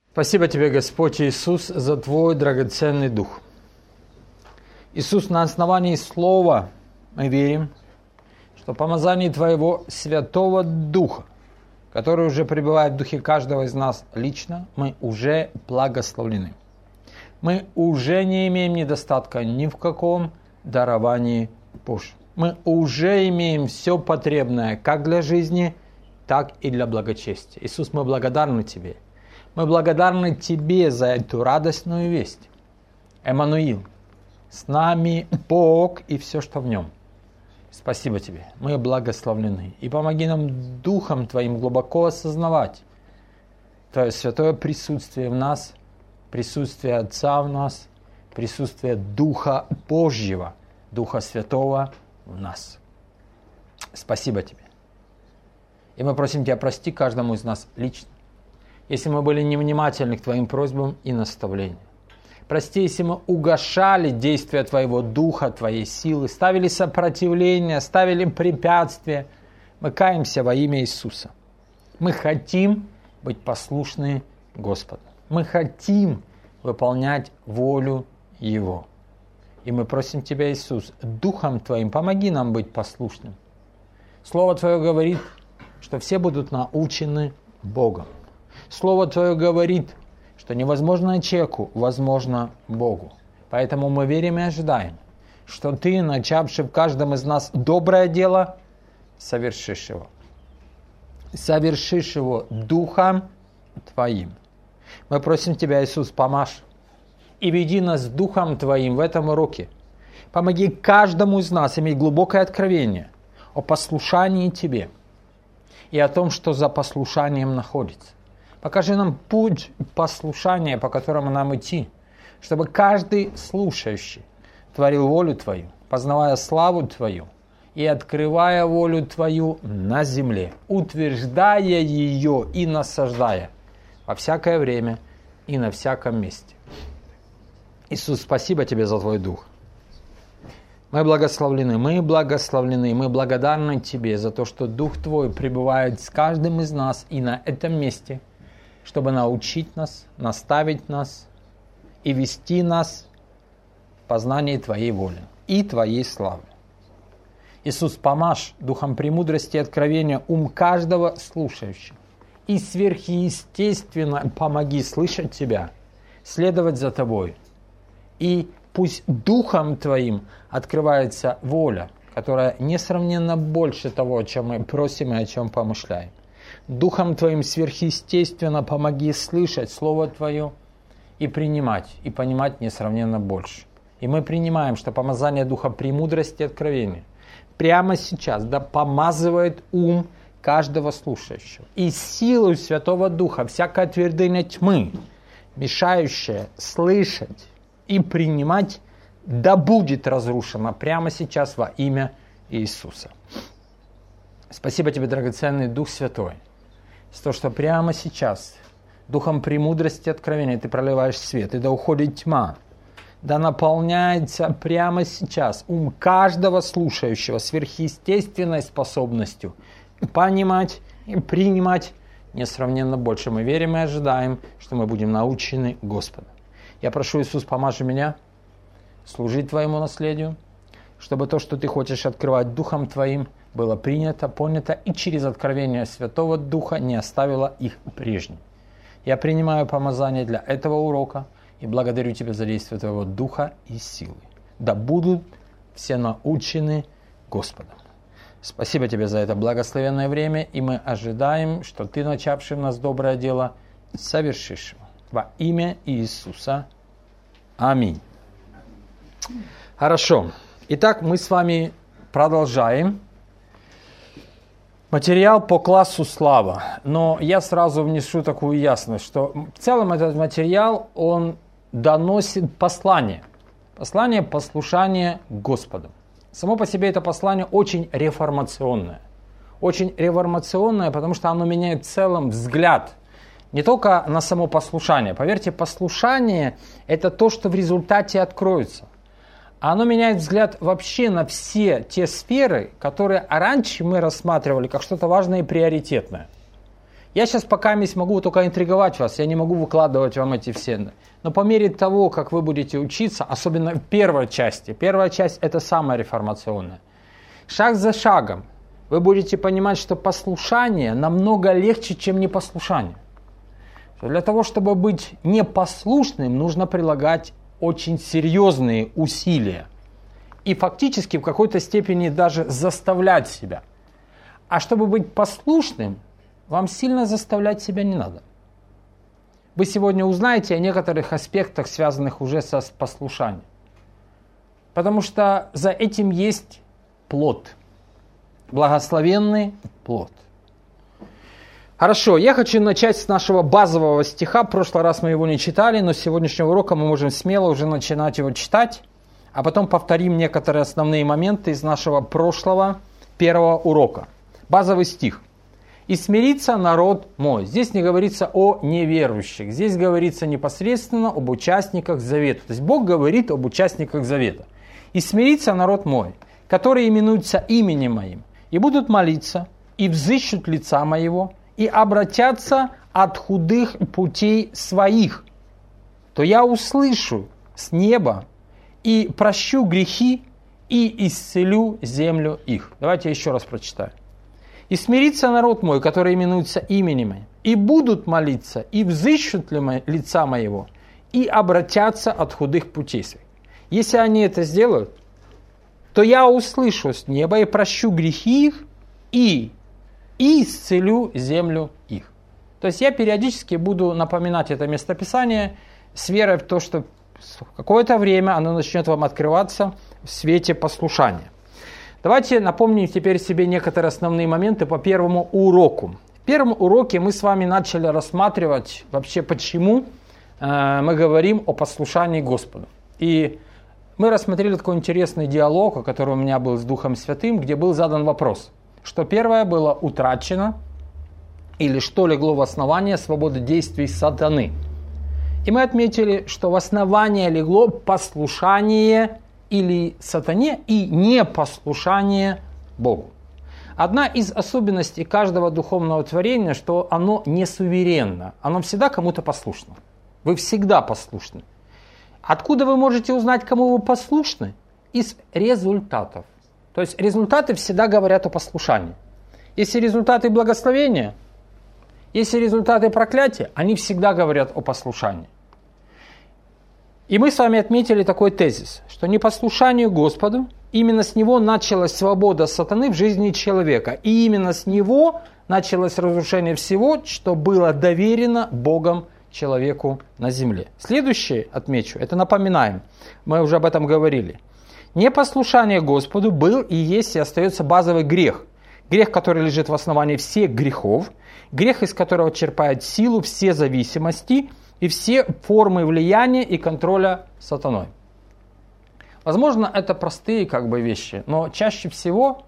Спасибо Тебе, Господь Иисус, за Твой драгоценный Дух. Иисус, на основании Слова мы верим, что помазание Твоего Святого Духа, который уже пребывает в духе каждого из нас лично, мы уже благословлены. Мы уже не имеем недостатка ни в каком даровании Божьем. Мы уже имеем все потребное как для жизни, так и для благочестия. Иисус, мы благодарны Тебе. Мы благодарны Тебе за эту радостную весть. Эммануил, с нами Бог и все, что в Нем. Спасибо Тебе. Мы благословлены. И помоги нам Духом Твоим глубоко осознавать Твое святое присутствие в нас, присутствие Отца в нас, присутствие Духа Божьего, Духа Святого в нас. Спасибо Тебе. И мы просим Тебя, прости каждому из нас лично, если мы были невнимательны к Твоим просьбам и наставлениям. Прости, если мы угошали действия Твоего Духа, Твоей силы, ставили сопротивление, ставили препятствия. Мы каемся во имя Иисуса. Мы хотим быть послушны Господу. Мы хотим выполнять волю Его. И мы просим Тебя, Иисус, Духом Твоим помоги нам быть послушным. Слово Твое говорит, что все будут научены Богом. Слово Твое говорит, что невозможное человеку возможно Богу. Поэтому мы верим и ожидаем, что Ты, начавший в каждом из нас доброе дело, совершишь его. Совершишь его Духом Твоим. Мы просим Тебя, Иисус, помажь и веди нас Духом Твоим в этом уроке. Помоги каждому из нас иметь глубокое откровение о послушании Тебе и о том, что за послушанием находится. Покажи нам путь послушания, по которому нам идти, чтобы каждый слушающий творил волю Твою, познавая славу Твою и открывая волю Твою на земле, утверждая ее и насаждая во всякое время и на всяком месте. Иисус, спасибо Тебе за Твой Дух. Мы благословлены, мы благодарны Тебе за то, что Дух Твой пребывает с каждым из нас и на этом месте, чтобы научить нас, наставить нас и вести нас в познании Твоей воли и Твоей славы. Иисус, помажь Духом премудрости и откровения ум каждого слушающего и сверхъестественно помоги слышать Тебя, следовать за Тобой. И пусть Духом Твоим открывается воля, которая несравненно больше того, о чем мы просим и о чем помышляем. Духом Твоим сверхъестественно помоги слышать Слово Твое и принимать, и понимать несравненно больше. И мы принимаем, что помазание Духа премудрости и откровения прямо сейчас да помазывает ум каждого слушающего. И силой Святого Духа всякая твердыня тьмы, мешающая слышать и принимать, да будет разрушена прямо сейчас во имя Иисуса. Спасибо Тебе, драгоценный Дух Святой, за то, что прямо сейчас Духом премудрости и откровения Ты проливаешь свет, и да уходит тьма, да наполняется прямо сейчас ум каждого слушающего сверхъестественной способностью понимать и принимать несравненно больше. Мы верим и ожидаем, что мы будем научены Господом. Я прошу, Иисус, поможи меня служить Твоему наследию, чтобы то, что Ты хочешь открывать Духом Твоим, было принято, понято и через откровение Святого Духа не оставило их прежним. Я принимаю помазание для этого урока и благодарю Тебя за действие Твоего Духа и силы. Да будут все научены Господом. Спасибо Тебе за это благословенное время, и мы ожидаем, что Ты, начавший в нас доброе дело, совершишь его. Во имя Иисуса. Аминь. Хорошо. Итак, мы с вами продолжаем материал по классу слава. Но я сразу внесу такую ясность, что в целом этот материал, он доносит послание. Послание послушания Господу. Само по себе это послание очень реформационное. Очень реформационное, потому что оно меняет в целом взгляд не только на само послушание. Поверьте, послушание – это то, что в результате откроется. А оно меняет взгляд вообще на все те сферы, которые раньше мы рассматривали как что-то важное и приоритетное. Я сейчас пока могу только интриговать вас, я не могу выкладывать вам эти все. Но по мере того, как вы будете учиться, особенно в первой части, первая часть – это самая реформационная, шаг за шагом вы будете понимать, что послушание намного легче, чем непослушание. Для того, чтобы быть непослушным, нужно прилагать очень серьезные усилия. И фактически в какой-то степени даже заставлять себя. А чтобы быть послушным, вам сильно заставлять себя не надо. Вы сегодня узнаете о некоторых аспектах, связанных уже со послушанием. Потому что за этим есть плод. Благословенный плод. Хорошо, я хочу начать с нашего базового стиха. В прошлый раз мы его не читали, но с сегодняшнего урока мы можем смело уже начинать его читать. А потом повторим некоторые основные моменты из нашего прошлого первого урока. Базовый стих. «И смирится народ мой». Здесь не говорится о неверующих. Здесь говорится непосредственно об участниках завета. То есть Бог говорит об участниках завета. «И смирится народ мой, который именуется именем моим, и будут молиться, и взыщут лица моего, и обратятся от худых путей своих, то я услышу с неба и прощу грехи, и исцелю землю их». Давайте еще раз прочитаю. «И смирится народ мой, который именуется именем моим, и будут молиться, и взыщут лица моего, и обратятся от худых путей своих. Если они это сделают, то я услышу с неба и прощу грехи их, и исцелю землю их». То есть я периодически буду напоминать это местописание с верой в то, что в какое-то время оно начнет вам открываться в свете послушания. Давайте напомним теперь себе некоторые основные моменты по первому уроку. В первом уроке мы с вами начали рассматривать вообще, почему мы говорим о послушании Господу. И мы рассмотрели такой интересный диалог, который у меня был с Духом Святым, где был задан вопрос, что первое было утрачено или что легло в основание свободы действий сатаны. И мы отметили, что в основание легло послушание или сатане и непослушание Богу. Одна из особенностей каждого духовного творения, что оно не суверенно, оно всегда кому-то послушно. Вы всегда послушны. Откуда вы можете узнать, кому вы послушны? Из результатов. То есть результаты всегда говорят о послушании. Если результаты благословения, если результаты проклятия, они всегда говорят о послушании. И мы с вами отметили такой тезис, что непослушанию Господу, именно с него началась свобода сатаны в жизни человека. И именно с него началось разрушение всего, что было доверено Богом человеку на земле. Следующее отмечу, это напоминаем, мы уже об этом говорили. Непослушание Господу был и есть и остается базовый грех. Грех, который лежит в основании всех грехов, грех, из которого черпает силу все зависимости и все формы влияния и контроля сатаной. Возможно, это простые вещи, но чаще всего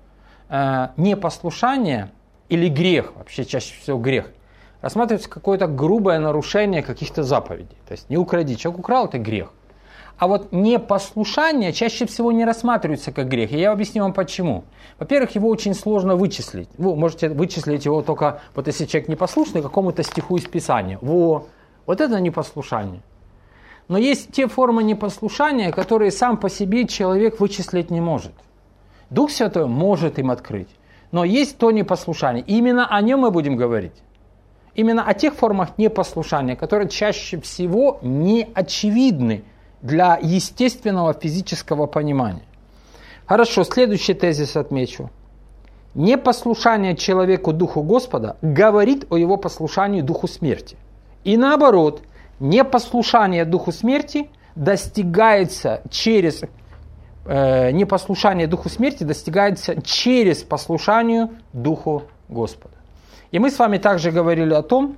непослушание или грех, вообще чаще всего грех, рассматривается какое-то грубое нарушение каких-то заповедей. То есть не укради. Человек украл – это грех. А вот непослушание чаще всего не рассматривается как грех. И я объясню вам почему. Во-первых, его очень сложно вычислить. Вы можете вычислить его только, если человек непослушный, какому-то стиху из Писания. Вот это непослушание. Но есть те формы непослушания, которые сам по себе человек вычислить не может. Дух Святой может им открыть. Но есть то непослушание. Именно о нем мы будем говорить. Именно о тех формах непослушания, которые чаще всего не очевидны для естественного физического понимания. Хорошо, следующий тезис отмечу. Непослушание человеку Духу Господа говорит о его послушании Духу смерти. И наоборот, непослушание Духу смерти достигается через непослушание Духу смерти достигается через послушание Духу Господа. И мы с вами также говорили о том,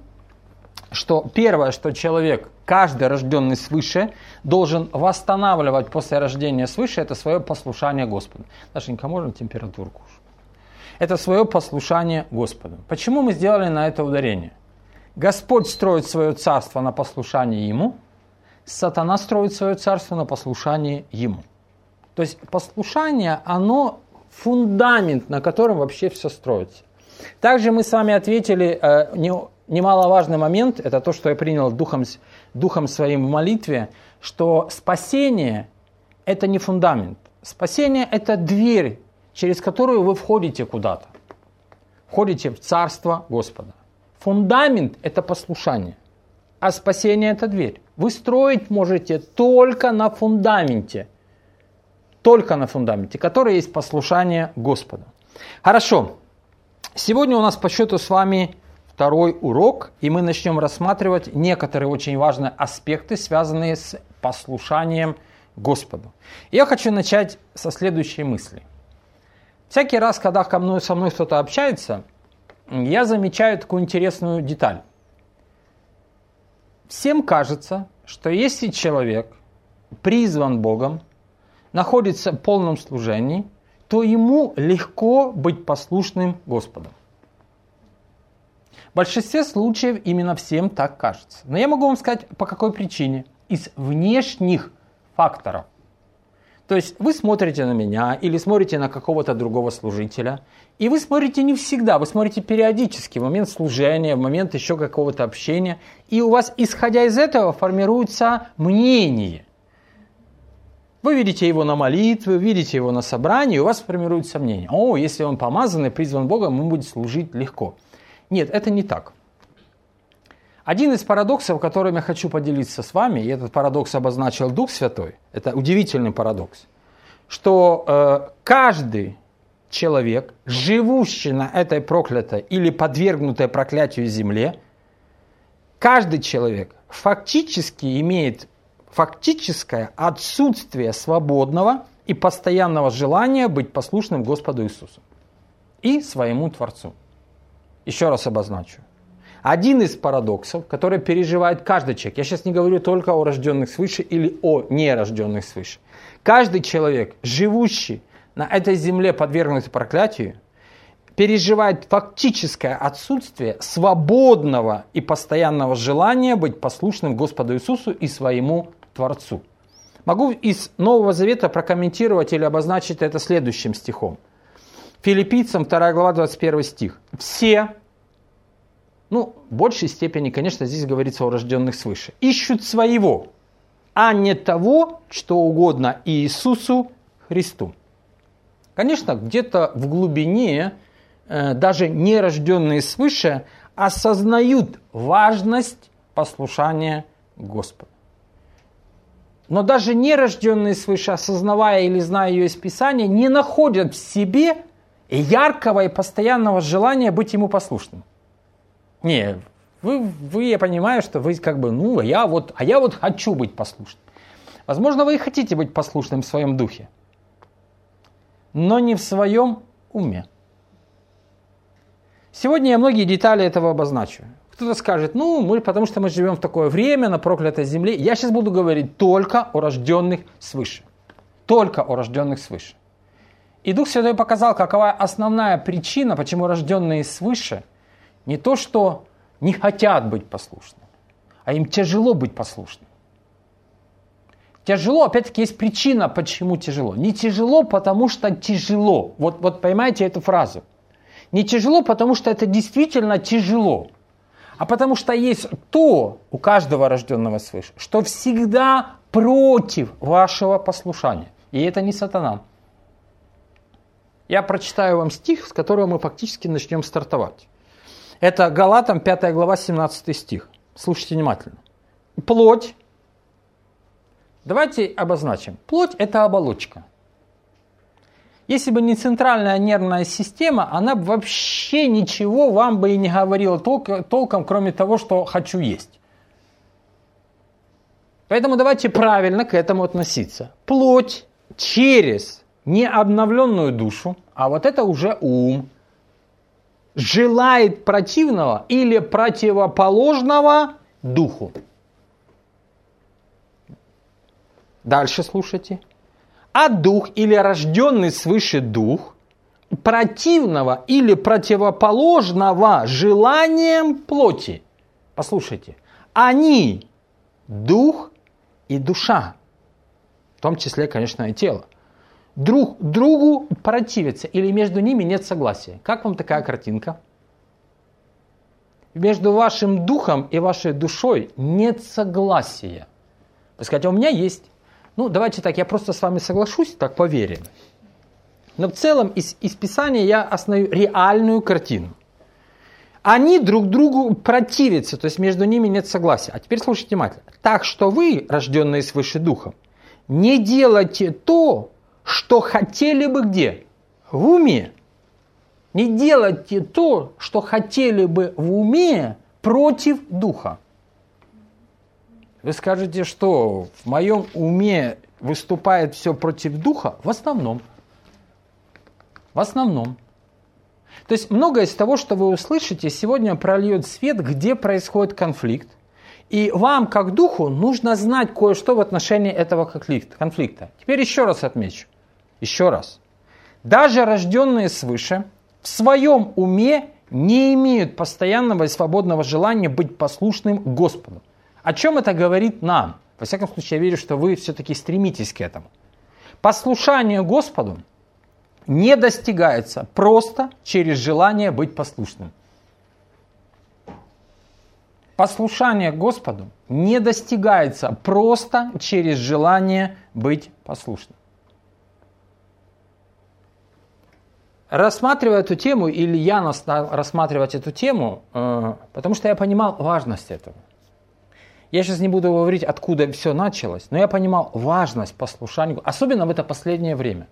что первое, что человек, каждый рожденный свыше, должен восстанавливать после рождения свыше, это свое послушание Господу. Дашенька, можно температурку? Это свое послушание Господу. Почему мы сделали на это ударение? Господь строит свое царство на послушании Ему, сатана строит свое царство на послушании Ему. То есть послушание, оно фундамент, на котором вообще все строится. Также мы с вами ответили немаловажный момент, это то, что я принял духом своим в молитве, что спасение – это не фундамент. Спасение – это дверь, через которую вы входите куда-то. Входите в Царство Господа. Фундамент – это послушание, а спасение – это дверь. Вы строить можете только на фундаменте, который есть послушание Господу. Хорошо. Сегодня у нас по счету с вами второй урок, и мы начнем рассматривать некоторые очень важные аспекты, связанные с послушанием Господу. Я хочу начать со следующей мысли. Всякий раз, когда со мной кто-то общается, я замечаю такую интересную деталь. Всем кажется, что если человек призван Богом, находится в полном служении, то ему легко быть послушным Господу. В большинстве случаев именно всем так кажется. Но я могу вам сказать, по какой причине. Из внешних факторов. То есть вы смотрите на меня или смотрите на какого-то другого служителя, и вы смотрите не всегда, вы смотрите периодически, в момент служения, в момент еще какого-то общения, и у вас, исходя из этого, формируется мнение. Вы видите его на молитве, видите его на собрании, и у вас формируется мнение. О, если он помазанный, призван Богом, ему будет служить легко. Нет, это не так. Один из парадоксов, которым я хочу поделиться с вами, и этот парадокс обозначил Дух Святой, это удивительный парадокс, что каждый человек, живущий на этой проклятой или подвергнутой проклятию земле, каждый человек фактически имеет фактическое отсутствие свободного и постоянного желания быть послушным Господу Иисусу и своему Творцу. Еще раз обозначу. Один из парадоксов, который переживает каждый человек, я сейчас не говорю только о рожденных свыше или о нерожденных свыше. Каждый человек, живущий на этой земле, подвергнутый проклятию, переживает фактическое отсутствие свободного и постоянного желания быть послушным Господу Иисусу и своему Творцу. Могу из Нового Завета прокомментировать или обозначить это следующим стихом. Филиппийцам 2 глава 21 стих. Все, в большей степени, конечно, здесь говорится о рожденных свыше, ищут своего, а не того, что угодно Иисусу Христу. Конечно, где-то в глубине даже нерожденные свыше осознают важность послушания Господу. Но даже нерожденные свыше, осознавая или зная ее из Писания, не находят в себе яркого и постоянного желания быть ему послушным. Не, вы, я понимаю, что вы я вот хочу быть послушным. Возможно, вы и хотите быть послушным в своем духе, но не в своем уме. Сегодня я многие детали этого обозначу. Кто-то скажет, потому что мы живем в такое время, на проклятой земле. Я сейчас буду говорить только о рожденных свыше. Только о рожденных свыше. И Дух Святой показал, какова основная причина, почему рожденные свыше не то, что не хотят быть послушными, а им тяжело быть послушными. Тяжело, опять-таки, есть причина, почему тяжело. Не тяжело, потому что тяжело. Вот поймайте эту фразу. Не тяжело, потому что это действительно тяжело. А потому что есть то у каждого рожденного свыше, что всегда против вашего послушания. И это не сатана. Я прочитаю вам стих, с которого мы фактически начнем стартовать. Это Галатам 5 глава 17 стих. Слушайте внимательно. Плоть. Давайте обозначим. Плоть – это оболочка. Если бы не центральная нервная система, она бы вообще ничего вам бы и не говорила толком, кроме того, что хочу есть. Поэтому давайте правильно к этому относиться. Плоть через необновленную душу, а вот это уже ум, желает противного или противоположного духу. Дальше слушайте. А дух или рожденный свыше дух противного или противоположного желаниям плоти. Послушайте. Они дух и душа. В том числе, конечно, и тело. Друг другу противятся или между ними нет согласия. Как вам такая картинка? между вашим духом и вашей душой нет согласия. Вы скажете, а у меня есть. Ну, давайте так, я просто с вами соглашусь, так поверим. Но в целом из Писания я основаю реальную картину. Они друг другу противятся, то есть между ними нет согласия. А теперь слушайте внимательно. Так что вы, рожденные свыше духом, не делайте то, что хотели бы где? В уме. Не делайте то, что хотели бы в уме против духа. Вы скажете, что в моем уме выступает все против духа? В основном. В основном. То есть многое из того, что вы услышите, сегодня прольет свет, где происходит конфликт. И вам, как духу, нужно знать кое-что в отношении этого конфликта. Теперь еще раз отмечу. Еще раз. Даже рожденные свыше в своем уме не имеют постоянного и свободного желания быть послушным Господу. О чем это говорит нам? Во всяком случае, я верю, что вы все-таки стремитесь к этому. Послушание Господу не достигается просто через желание быть послушным. Послушание Господу не достигается просто через желание быть послушным. Рассматривая эту тему, или я стал рассматривать эту тему, потому что я понимал важность этого. Я сейчас не буду говорить, откуда все началось, но я понимал важность послушания, особенно в это последнее время.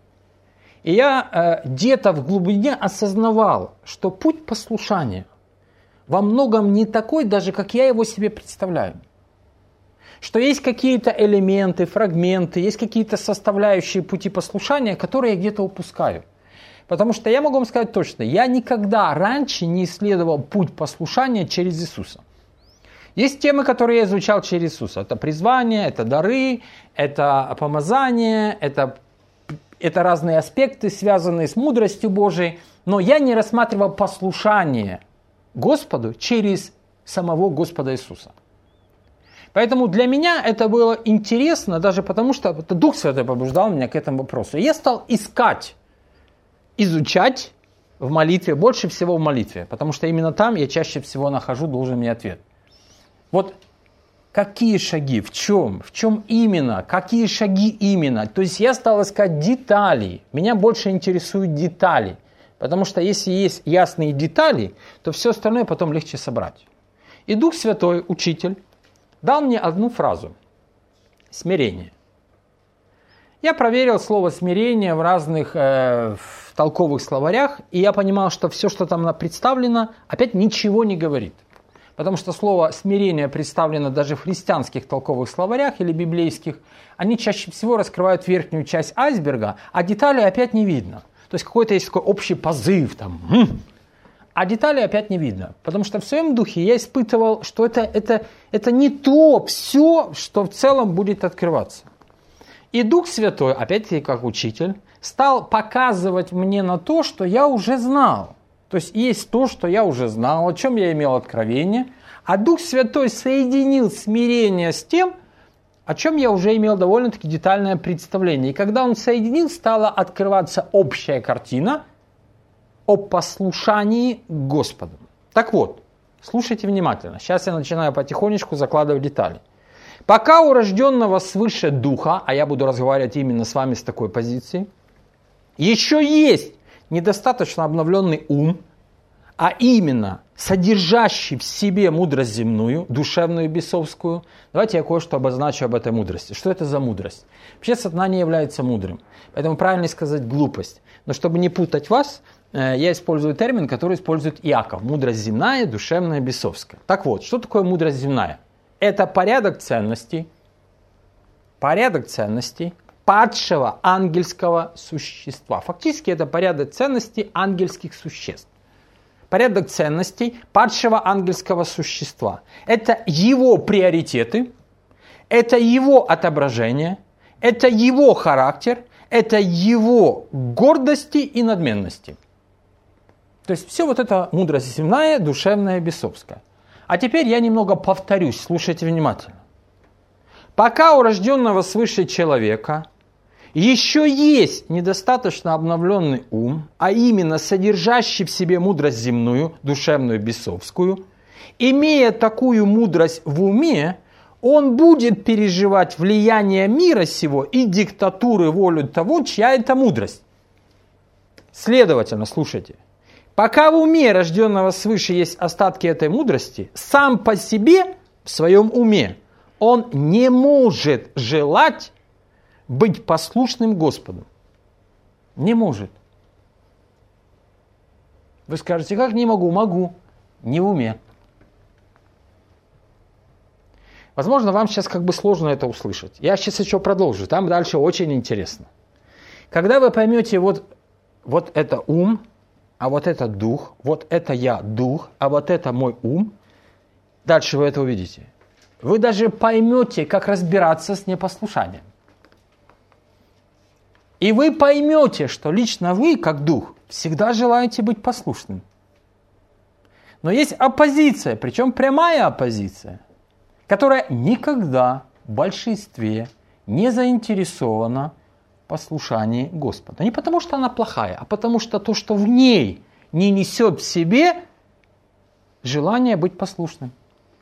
И я где-то в глубине осознавал, что путь послушания во многом не такой, даже как я его себе представляю. Что есть какие-то элементы, фрагменты, есть какие-то составляющие пути послушания, которые я где-то упускаю. Потому что я могу вам сказать точно, я никогда раньше не исследовал путь послушания через Иисуса. Есть темы, которые я изучал через Иисуса. Это призвание, это дары, это помазание, это разные аспекты, связанные с мудростью Божией. Но я не рассматривал послушание Господу через самого Господа Иисуса. Поэтому для меня это было интересно, даже потому что Дух Святой побуждал меня к этому вопросу. И я стал искать, изучать в молитве, больше всего в молитве, потому что именно там я чаще всего нахожу должный мне ответ. Вот какие шаги, в чем именно, какие шаги именно. То есть я стал искать детали, меня больше интересуют детали, потому что если есть ясные детали, то все остальное потом легче собрать. И Дух Святой, Учитель, дал мне одну фразу – смирение. Я проверил слово «смирение» в разных толковых словарях, и я понимал, что все, что там представлено, опять ничего не говорит. Потому что слово «смирение» представлено даже в христианских толковых словарях или библейских, они чаще всего раскрывают верхнюю часть айсберга, а деталей опять не видно. То есть какой-то есть такой общий позыв, а деталей опять не видно. Потому что в своем духе я испытывал, что это не то все, что в целом будет открываться. И Дух Святой, опять-таки как учитель, стал показывать мне на то, что я уже знал. То есть то, что я уже знал, о чем я имел откровение, а Дух Святой соединил смирение с тем, о чем я уже имел довольно-таки детальное представление. И когда он соединил, стала открываться общая картина о послушании Господу. Так вот, слушайте внимательно. Сейчас я начинаю потихонечку закладывать детали. Пока у рожденного свыше духа, а я буду разговаривать именно с вами с такой позиции, еще есть недостаточно обновленный ум, а именно содержащий в себе мудрость земную, душевную и бесовскую. Давайте я кое-что обозначу об этой мудрости. Что это за мудрость? Вообще сатана не является мудрым, поэтому правильно сказать глупость. Но чтобы не путать вас, я использую термин, который использует Иаков. Мудрость земная, душевная, бесовская. Так вот, что такое мудрость земная? Это порядок ценностей падшего ангельского существа. Фактически это порядок ценностей ангельских существ. Порядок ценностей падшего ангельского существа. Это его приоритеты, это его отображение, это его характер, это его гордости и надменности. То есть все вот это мудрость земная, душевная, бесовская. А теперь я немного повторюсь, слушайте внимательно. Пока у рожденного свыше человека еще есть недостаточно обновленный ум, а именно содержащий в себе мудрость земную, душевную, бесовскую, Имея такую мудрость в уме, он будет переживать влияние мира сего и диктатуры волю того, чья это мудрость. Следовательно, слушайте, пока в уме рожденного свыше есть остатки этой мудрости, сам по себе, в своем уме, он не может желать быть послушным Господу. Не может. Вы скажете, как не могу? Могу. Не в уме. Возможно, вам сейчас как бы сложно это услышать. Я сейчас еще продолжу. Там дальше очень интересно. Когда вы поймете вот это ум, а вот это дух, вот это я дух, а вот это мой ум, дальше вы это увидите. Вы даже поймете, как разбираться с непослушанием. И вы поймете, что лично вы, как дух, всегда желаете быть послушным. Но есть оппозиция, причем прямая оппозиция, которая никогда в большинстве не заинтересована в послушании Господа. Не потому, что она плохая, а потому, что то, что в ней не несет в себе желание быть послушным.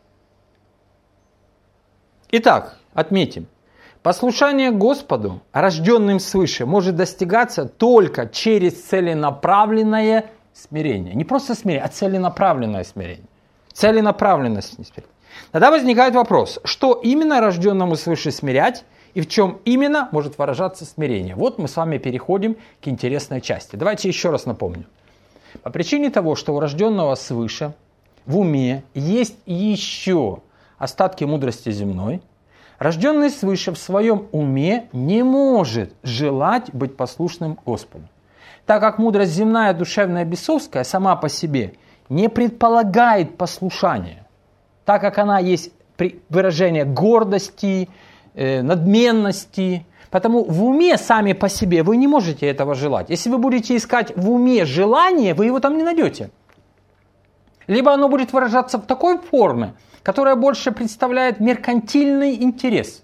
Итак, отметим. Послушание Господу, рожденным свыше, может достигаться только через целенаправленное смирение. Не просто смирение, а целенаправленное смирение. Целенаправленность смирения. Тогда возникает вопрос, что именно рожденному свыше смирять и в чем именно может выражаться смирение. Вот мы с вами переходим к интересной части. Давайте еще раз напомню. По причине того, что у рожденного свыше в уме есть еще остатки мудрости земной, рожденный свыше в своем уме не может желать быть послушным Господу. Так как мудрость земная, душевная, бесовская сама по себе не предполагает послушания, так как она есть выражение гордости, надменности, потому в уме сами по себе вы не можете этого желать. Если вы будете искать в уме желание, вы его там не найдете. Либо оно будет выражаться в такой форме, которая больше представляет меркантильный интерес.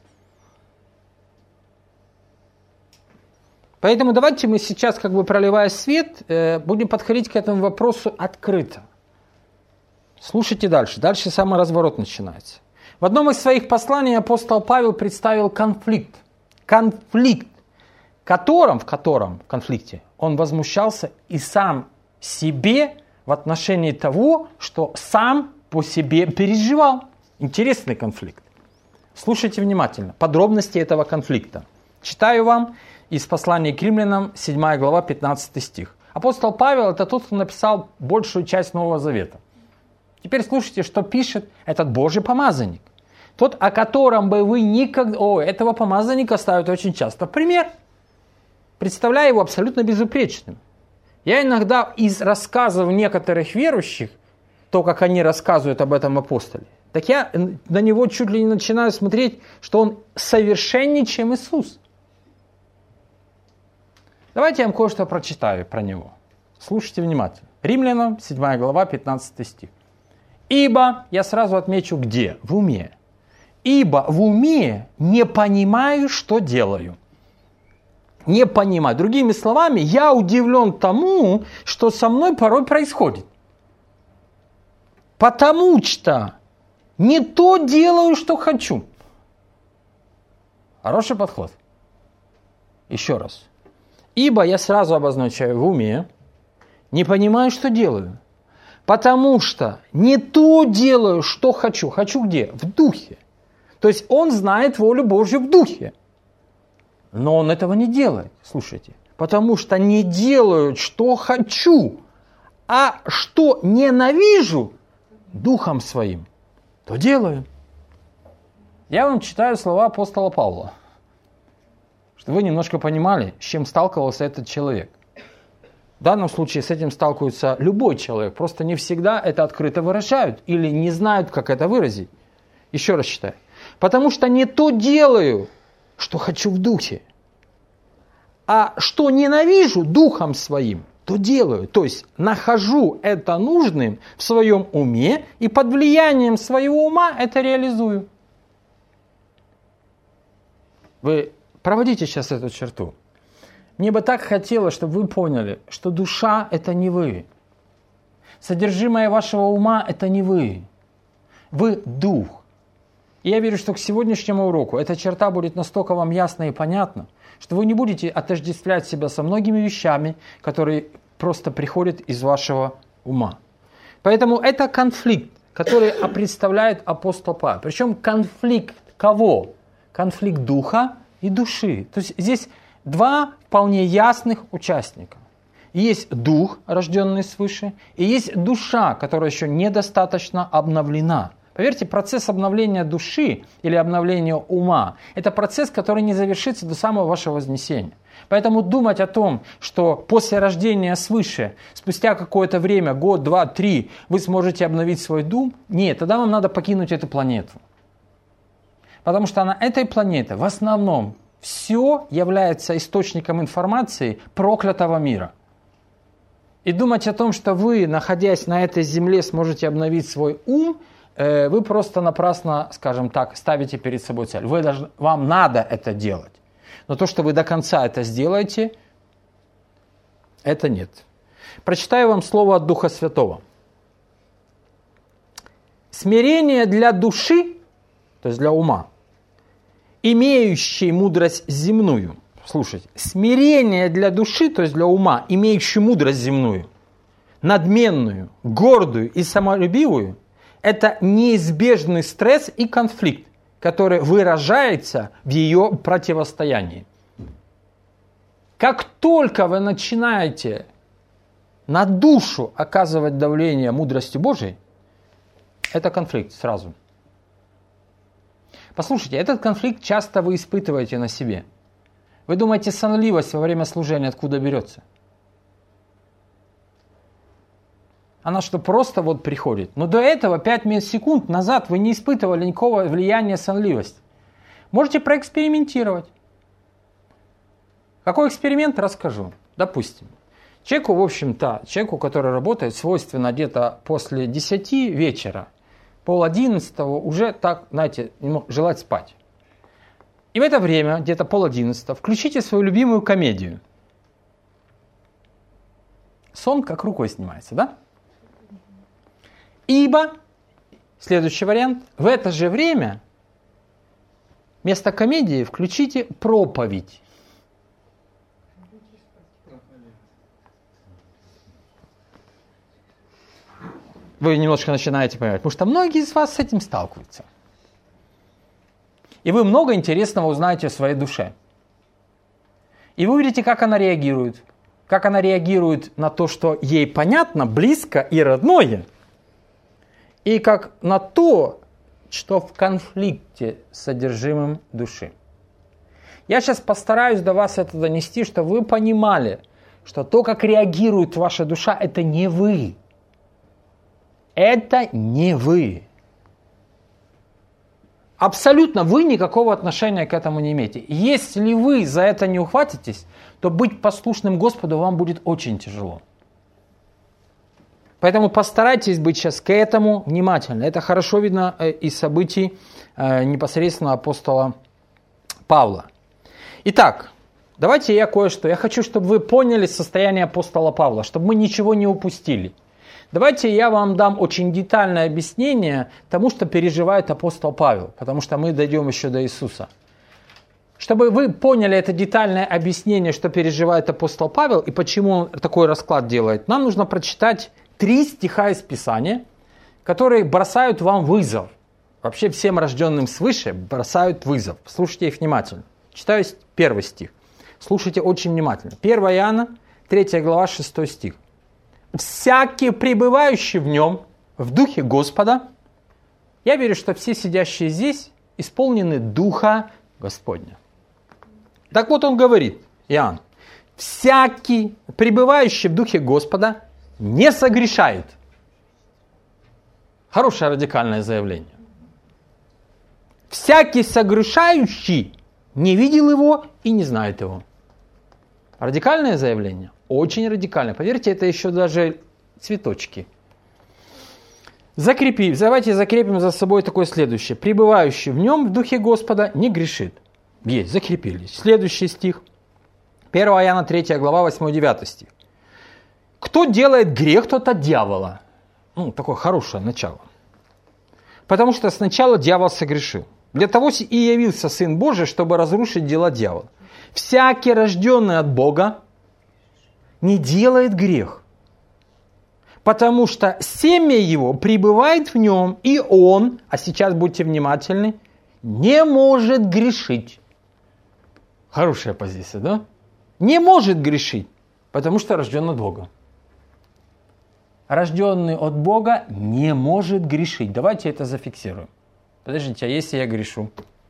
Поэтому давайте мы сейчас, как бы проливая свет, будем подходить к этому вопросу открыто. Слушайте дальше. Дальше самый разворот начинается. В одном из своих посланий апостол Павел представил конфликт. Конфликт, в котором конфликте он возмущался и сам себе в отношении того, что сам по себе переживал. Интересный конфликт. Слушайте внимательно. Подробности этого конфликта. Читаю вам из послания к римлянам, 7 глава, 15 стих. Апостол Павел – это тот, кто написал большую часть Нового Завета. Теперь слушайте, что пишет этот Божий помазанник. Тот, о котором бы вы никогда... этого помазанника ставят очень часто в пример, представляя его абсолютно безупречным. Я иногда из рассказов некоторых верующих, то, как они рассказывают об этом апостоле, так я на него чуть ли не начинаю смотреть, что он совершеннее, чем Иисус. Давайте я вам кое-что прочитаю про него. Слушайте внимательно. Римлянам, 7 глава, 15 стих. «Ибо», я сразу отмечу, где? В уме. «Ибо в уме не понимаю, что делаю». Не понимаю. Другими словами, я удивлен тому, что со мной порой происходит. Потому что не то делаю, что хочу. Хороший подход. Еще раз. «Ибо», я сразу обозначаю, в уме, не понимаю, что делаю. Потому что не то делаю, что хочу. Хочу где? В духе. То есть он знает волю Божью в духе. Но он этого не делает. Слушайте. Потому что не делаю, что хочу, а что ненавижу духом своим, то делаю. Я вам читаю слова апостола Павла, чтобы вы немножко понимали, с чем сталкивался этот человек. В данном случае с этим сталкивается любой человек, просто не всегда это открыто выражают или не знают, как это выразить. Еще раз читаю. Потому что не то делаю, что хочу в духе, а что ненавижу духом своим, то делаю. То есть нахожу это нужным в своем уме и под влиянием своего ума это реализую. Вы проводите сейчас эту черту. Мне бы так хотелось, чтобы вы поняли, что душа – это не вы. Содержимое вашего ума – это не вы. в дух. И я верю, что к сегодняшнему уроку эта черта будет настолько вам ясна и понятна, что вы не будете отождествлять себя со многими вещами, которые просто приходят из вашего ума. Поэтому это конфликт, который представляет апостол Павел. Причем конфликт кого? Конфликт духа и души. То есть здесь два вполне ясных участника. Есть дух, рожденный свыше, и есть душа, которая еще недостаточно обновлена. Поверьте, процесс обновления души или обновления ума – это процесс, который не завершится до самого вашего вознесения. Поэтому думать о том, что после рождения свыше, спустя какое-то время, год, два, три, вы сможете обновить свой дум, нет, тогда вам надо покинуть эту планету. Потому что на этой планете в основном все является источником информации проклятого мира. И думать о том, что вы, находясь на этой земле, сможете обновить свой ум, вы просто напрасно, скажем так, ставите перед собой цель. Вам надо это делать. Но то, что вы до конца это сделаете, это нет. Прочитаю вам слово от Духа Святого. Смирение для души, то есть для ума, имеющей мудрость земную. Слушайте, смирение для души, то есть для ума, имеющей мудрость земную, надменную, гордую и самолюбивую, это неизбежный стресс и конфликт, который выражается в ее противостоянии. Как только вы начинаете на душу оказывать давление мудрости Божией, это конфликт сразу. Послушайте, этот конфликт часто вы испытываете на себе. Вы думаете, сонливость во время служения откуда берется? Она что, просто вот приходит? Но до этого 5 секунд назад вы не испытывали никакого влияния сонливости. Можете проэкспериментировать. Какой эксперимент, расскажу. Допустим, человеку, в общем-то, человеку, который работает, свойственно где-то после 10 вечера, 10:30 уже так, знаете, желать спать. И в это время, где-то 10:30, включите свою любимую комедию. Сон как рукой снимается, да? Ибо, следующий вариант, в это же время вместо комедии включите проповедь. Вы немножко начинаете понимать, потому что многие из вас с этим сталкиваются. И вы много интересного узнаете о своей душе. И вы увидите, как она реагирует. Как она реагирует на то, что ей понятно, близко и родное. И как на то, что в конфликте с содержимым души. Я сейчас постараюсь до вас это донести, чтобы вы понимали, что то, как реагирует ваша душа, это не вы. Это не вы. Абсолютно вы никакого отношения к этому не имеете. Если вы за это не ухватитесь, то быть послушным Господу вам будет очень тяжело. Поэтому постарайтесь быть сейчас к этому внимательны. Это хорошо видно из событий непосредственно апостола Павла. Итак, давайте я кое-что. Я хочу, чтобы вы поняли состояние апостола Павла, чтобы мы ничего не упустили. Давайте я вам дам очень детальное объяснение тому, что переживает апостол Павел, потому что мы дойдем еще до Иисуса. Чтобы вы поняли это детальное объяснение, что переживает апостол Павел и почему он такой расклад делает, нам нужно прочитать 3 стиха из Писания, которые бросают вам вызов. Вообще всем рожденным свыше бросают вызов. Слушайте их внимательно. Читаю 1 стих. Слушайте очень внимательно. 1 Иоанна, 3 глава, 6 стих. «Всякий, пребывающий в нем, в духе Господа». Я верю, что все сидящие здесь исполнены Духа Господня. Так вот он говорит, Иоанн. «Всякий, пребывающий в духе Господа, не согрешает». Хорошее радикальное заявление. «Всякий согрешающий не видел его и не знает его». Радикальное заявление? Очень радикальное. Поверьте, это еще даже цветочки. Давайте закрепим за собой такое следующее. «Пребывающий в нем, в духе Господа, не грешит». Есть, закрепились. Следующий стих. 1 Иоанна 3 глава, 8-9 стих. «Кто делает грех, тот от дьявола». Такое хорошее начало. Потому что сначала дьявол согрешил. Для того и явился Сын Божий, чтобы разрушить дела дьявола. Всякий, рожденный от Бога, не делает грех. Потому что семя его пребывает в нем, и он, а сейчас будьте внимательны, не может грешить. Хорошая позиция, да? Не может грешить, потому что рожден от Бога. Рожденный от Бога не может грешить. Давайте это зафиксируем. Подождите, а если я грешу?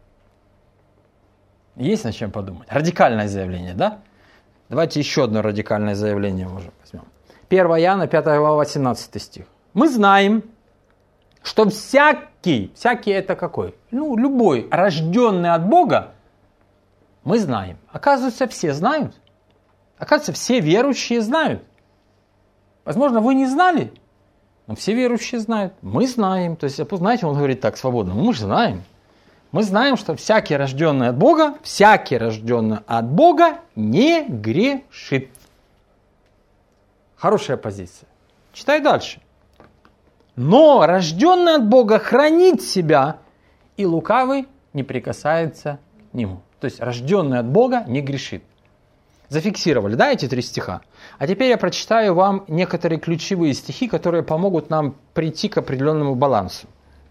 Есть над чем подумать? Радикальное заявление, да? Давайте еще одно радикальное заявление возьмем. 1 Иоанна, 5 глава, 18 стих. Мы знаем, что всякий это какой? Любой, рожденный от Бога, мы знаем. Оказывается, все знают. Оказывается, все верующие знают. Возможно, вы не знали, но все верующие знают. Мы знаем. То есть, знаете, он говорит так свободно. Мы же знаем. Мы знаем, что всякий, рожденный от Бога, не грешит. Хорошая позиция. Читай дальше. Но рожденный от Бога хранит себя, и лукавый не прикасается к нему. То есть, рожденный от Бога не грешит. Зафиксировали, да, эти 3 стиха? А теперь я прочитаю вам некоторые ключевые стихи, которые помогут нам прийти к определенному балансу.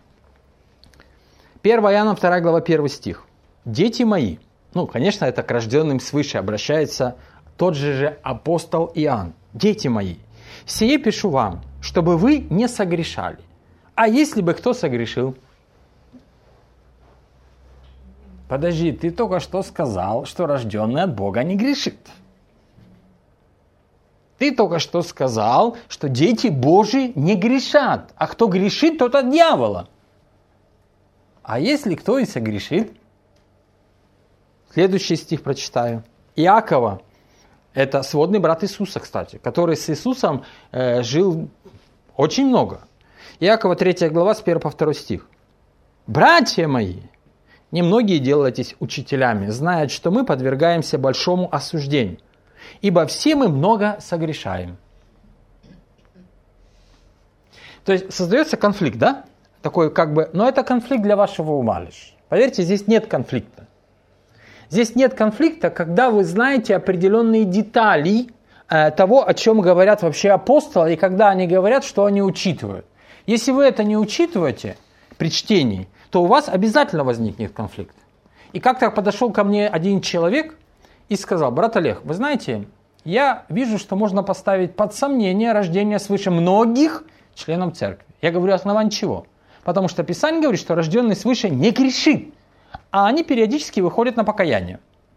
1 Иоанна, 2 глава, 1 стих. «Дети мои». Конечно, это к рожденным свыше обращается тот же апостол Иоанн. «Дети мои, сие пишу вам, чтобы вы не согрешали. А если бы кто согрешил?» Подожди, ты только что сказал, что рожденный от Бога не грешит. Ты только что сказал, что дети Божьи не грешат. А кто грешит, тот от дьявола. А если кто и согрешит? Следующий стих прочитаю. Иакова, это сводный брат Иисуса, кстати, который с Иисусом жил очень много. Иакова 3 глава, с 1 по 2 стих. «Братья мои, немногие делаетесь учителями, знают, что мы подвергаемся большому осуждению, ибо все мы много согрешаем». То есть создается конфликт, да? Такой но это конфликт для вашего ума лишь. Поверьте, здесь нет конфликта. Здесь нет конфликта, когда вы знаете определенные детали того, о чем говорят вообще апостолы, и когда они говорят, что они учитывают. Если вы это не учитываете при чтении, то у вас обязательно возникнет конфликт. И как-то подошел ко мне один человек и сказал: брат Олег, вы знаете, я вижу, что можно поставить под сомнение рождение свыше многих членов церкви. Я говорю, основание чего? Потому что Писание говорит, что рожденный свыше не грешит, а они периодически выходят на покаяние.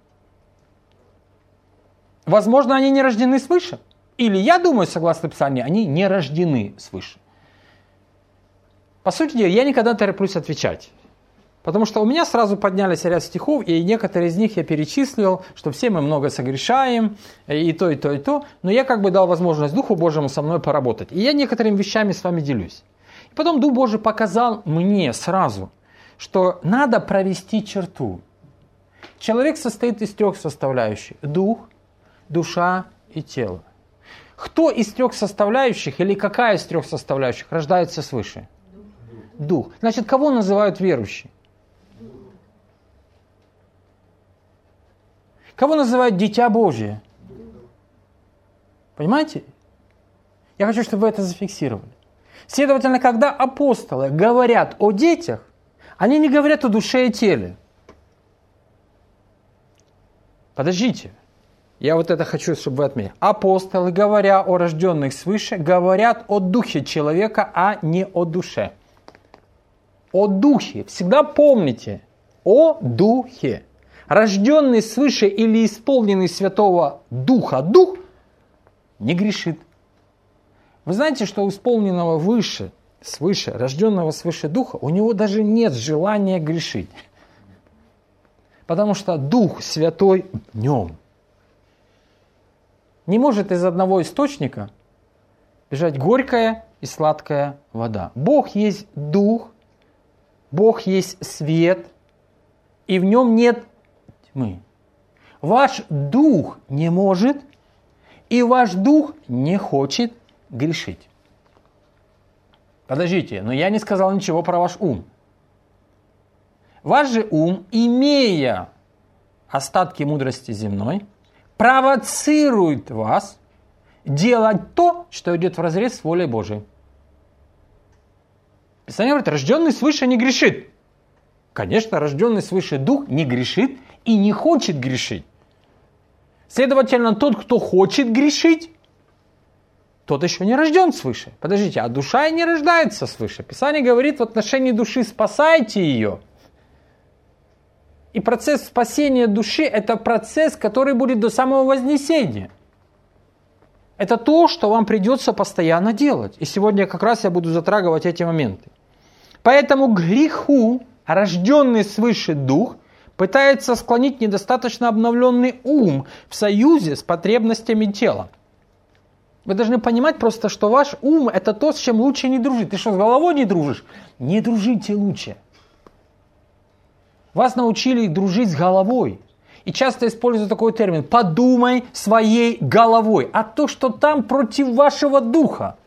Возможно, они не рождены свыше. Или, я думаю, согласно Писанию, они не рождены свыше. По сути дела, я никогда не тороплюсь отвечать. Потому что у меня сразу поднялись ряд стихов, и некоторые из них я перечислил, что все мы много согрешаем, и то, и то, и то. Но я дал возможность Духу Божьему со мной поработать. И я некоторыми вещами с вами делюсь. И потом Дух Божий показал мне сразу, что надо провести черту. Человек состоит из 3 составляющих. Дух, душа и тело. Кто из 3 составляющих или какая из 3 составляющих рождается свыше? Дух. Значит, кого называют верующие? Кого называют дитя Божие? Понимаете? Я хочу, чтобы вы это зафиксировали. Следовательно, когда апостолы говорят о детях, они не говорят о душе и теле. Подождите. Я это хочу, чтобы вы отметили. Апостолы, говоря о рожденных свыше, говорят о духе человека, а не о душе. О духе. Всегда помните. О духе. Рожденный свыше или исполненный Святого Духа дух не грешит. Вы знаете, что у исполненного свыше, рожденного свыше Духа, у него даже нет желания грешить. Потому что Дух Святой в нем. Не может из одного источника бежать горькая и сладкая вода. Бог есть Дух, Бог есть свет, и в нем нет тьмы. Ваш дух не может, и ваш дух не хочет грешить. Подождите, но я не сказал ничего про ваш ум. Ваш же ум, имея остатки мудрости земной, провоцирует вас делать то, что идет вразрез с волей Божией. Писание говорит, рожденный свыше не грешит. Конечно, рожденный свыше дух не грешит и не хочет грешить. Следовательно, тот, кто хочет грешить, тот еще не рожден свыше. Подождите, а душа и не рождается свыше. Писание говорит в отношении души, спасайте ее. И процесс спасения души – это процесс, который будет до самого вознесения. Это то, что вам придется постоянно делать. И сегодня как раз я буду затрагивать эти моменты. Поэтому к греху рожденный свыше дух пытается склонить недостаточно обновленный ум в союзе с потребностями тела. Вы должны понимать просто, что ваш ум – это то, с чем лучше не дружить. Ты что, с головой не дружишь? Не дружите лучше. Вас научили дружить с головой. И часто используют такой термин «подумай своей головой», а то, что там против вашего духа.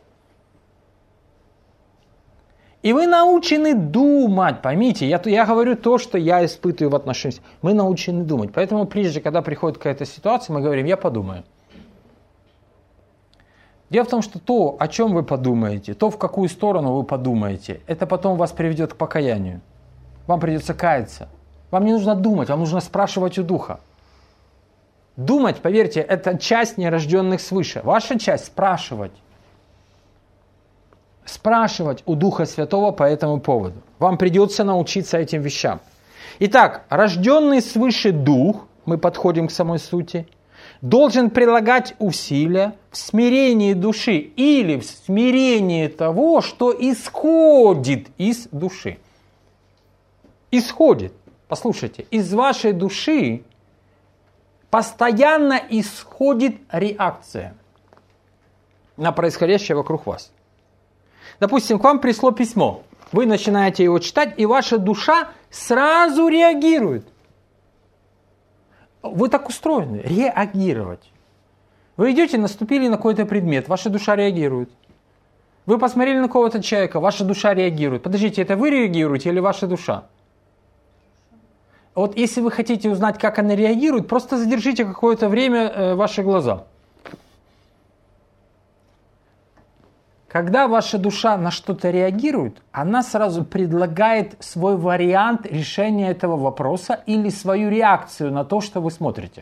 И вы научены думать, поймите, я говорю то, что я испытываю в отношениях. Мы научены думать. Поэтому прежде, когда приходит какая-то ситуация, мы говорим, я подумаю. Дело в том, что то, о чем вы подумаете, то, в какую сторону вы подумаете, это потом вас приведет к покаянию. Вам придется каяться. Вам не нужно думать, вам нужно спрашивать у Духа. Думать, поверьте, это часть нерожденных свыше. Ваша часть – спрашивать. Спрашивать у Духа Святого по этому поводу. Вам придется научиться этим вещам. Итак, рожденный свыше Дух, мы подходим к самой сути, должен прилагать усилия в смирении души или в смирении того, что исходит из души. Исходит. Послушайте, из вашей души постоянно исходит реакция на происходящее вокруг вас. Допустим, к вам пришло письмо, вы начинаете его читать, и ваша душа сразу реагирует. Вы так устроены, реагировать. Вы идете, наступили на какой-то предмет, ваша душа реагирует. Вы посмотрели на какого-то человека, ваша душа реагирует. Подождите, это вы реагируете или ваша душа? Вот если вы хотите узнать, как она реагирует, просто задержите какое-то время ваши глаза. Когда ваша душа на что-то реагирует, она сразу предлагает свой вариант решения этого вопроса или свою реакцию на то, что вы смотрите.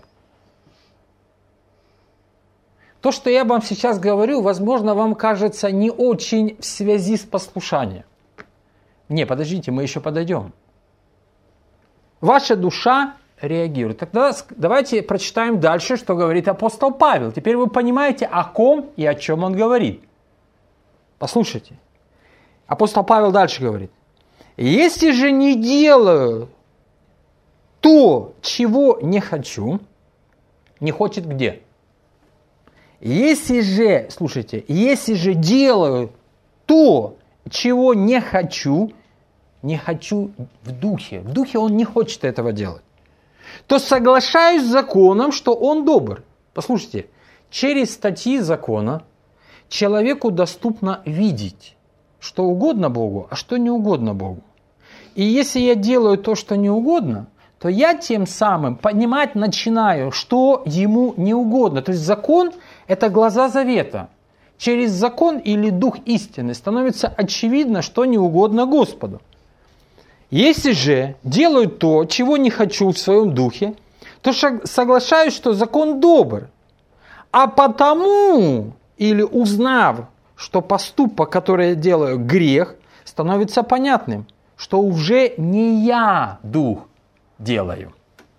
То, что я вам сейчас говорю, возможно, вам кажется не очень в связи с послушанием. Не, подождите, мы еще подойдем. Ваша душа реагирует. Тогда давайте прочитаем дальше, что говорит апостол Павел. Теперь вы понимаете, о ком и о чем он говорит. Послушайте. Апостол Павел дальше говорит. Если же не делаю то, чего не хочу, не хочет где? Если же, слушайте, если же делаю то, чего не хочу в духе. В духе он не хочет этого делать. То соглашаюсь с законом, что он добр. Послушайте, через статьи закона человеку доступно видеть, что угодно Богу, а что не угодно Богу. И если я делаю то, что не угодно, то я тем самым понимать начинаю, что ему не угодно. То есть закон – это глаза завета. Через закон или дух истины становится очевидно, что не угодно Господу. Если же делаю то, чего не хочу в своем духе, то соглашаюсь, что закон добр. А потому, или узнав, что поступок, который я делаю, грех, становится понятным, что уже не я дух делаю.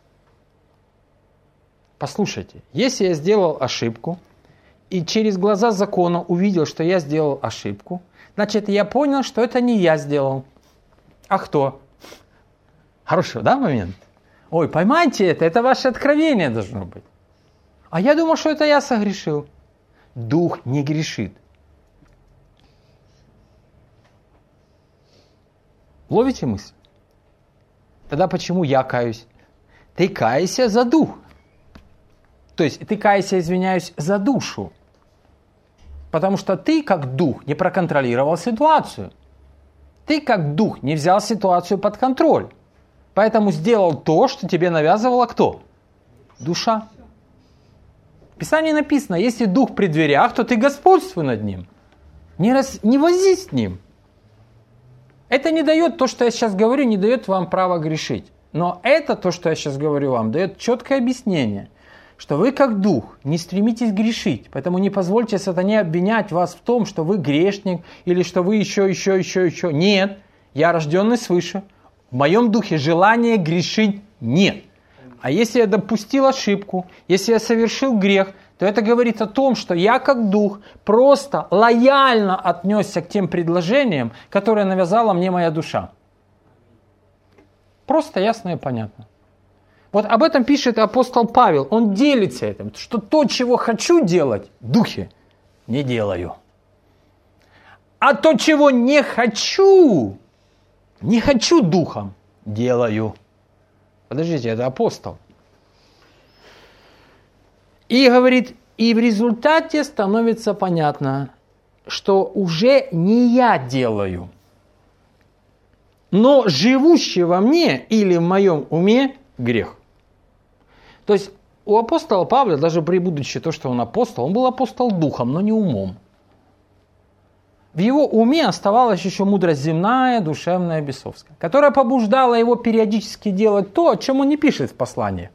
Послушайте, если я сделал ошибку, и через глаза закона увидел, что я сделал ошибку, значит, я понял, что это не я сделал. А кто? Хороший, да, момент? Ой, поймайте это ваше откровение должно быть. А я думал, что это я согрешил. Дух не грешит. Ловите мысль? Тогда почему я каюсь? Ты каешься за дух. То есть ты каешься, извиняюсь, за душу. Потому что ты, как дух, не проконтролировал ситуацию. Ты, как дух, не взял ситуацию под контроль. Поэтому сделал то, что тебе навязывала кто? Душа. В Писании написано, если дух при дверях, то ты господствуй над ним. Не возись с ним. Это не дает, то, что я сейчас говорю, не дает вам права грешить. Но это, то, что я сейчас говорю вам, дает четкое объяснение, что вы как дух не стремитесь грешить. Поэтому не позвольте сатане обвинять вас в том, что вы грешник или что вы еще. Нет, я рожденный свыше. В моем духе желания грешить нет. А если я допустил ошибку, если я совершил грех, то это говорит о том, что я как дух просто лояльно отнесся к тем предложениям, которые навязала мне моя душа. Просто ясно и понятно. Вот об этом пишет апостол Павел. Он делится этим, что то, чего хочу делать в духе, не делаю. А то, чего не хочу духом, делаю. Подождите, это апостол. И говорит, и в результате становится понятно, что уже не я делаю, но живущий во мне или в моем уме грех. То есть у апостола Павла, даже будучи то, что он апостол, он был апостол духом, но не умом. В его уме оставалась еще мудрость земная, душевная, бесовская, которая побуждала его периодически делать то, о чем он не пишет в послании.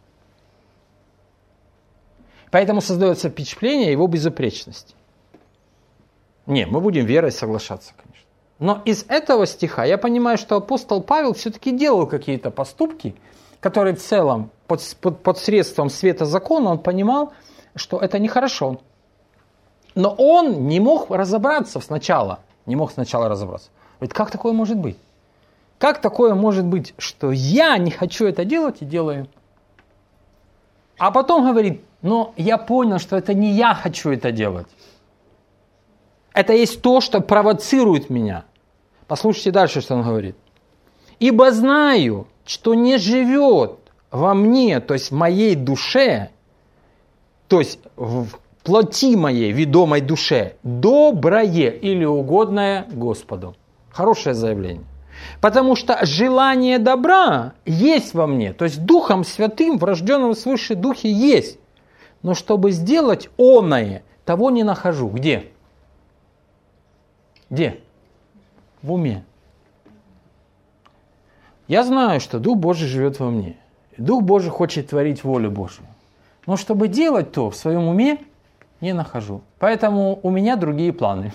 Поэтому создается впечатление его безупречности. Не, мы будем верой соглашаться, конечно. Но из этого стиха я понимаю, что апостол Павел все-таки делал какие-то поступки, которые в целом под средством света закона он понимал, что это нехорошо. Но он не мог разобраться сначала. Не мог сначала разобраться. Ведь как такое может быть? Как такое может быть, что я не хочу это делать и делаю? А потом говорит, но я понял, что это не я хочу это делать. Это есть то, что провоцирует меня. Послушайте дальше, что он говорит. Ибо знаю, что не живет во мне, то есть в моей душе, то есть в плоти моей, ведомой душе, доброе или угодное Господу. Хорошее заявление. Потому что желание добра есть во мне, то есть Духом Святым, врожденном свыше Духе есть. Но чтобы сделать оное, того не нахожу. Где? Где? В уме. Я знаю, что Дух Божий живет во мне. Дух Божий хочет творить волю Божию. Но чтобы делать то в своем уме, не нахожу. Поэтому у меня другие планы.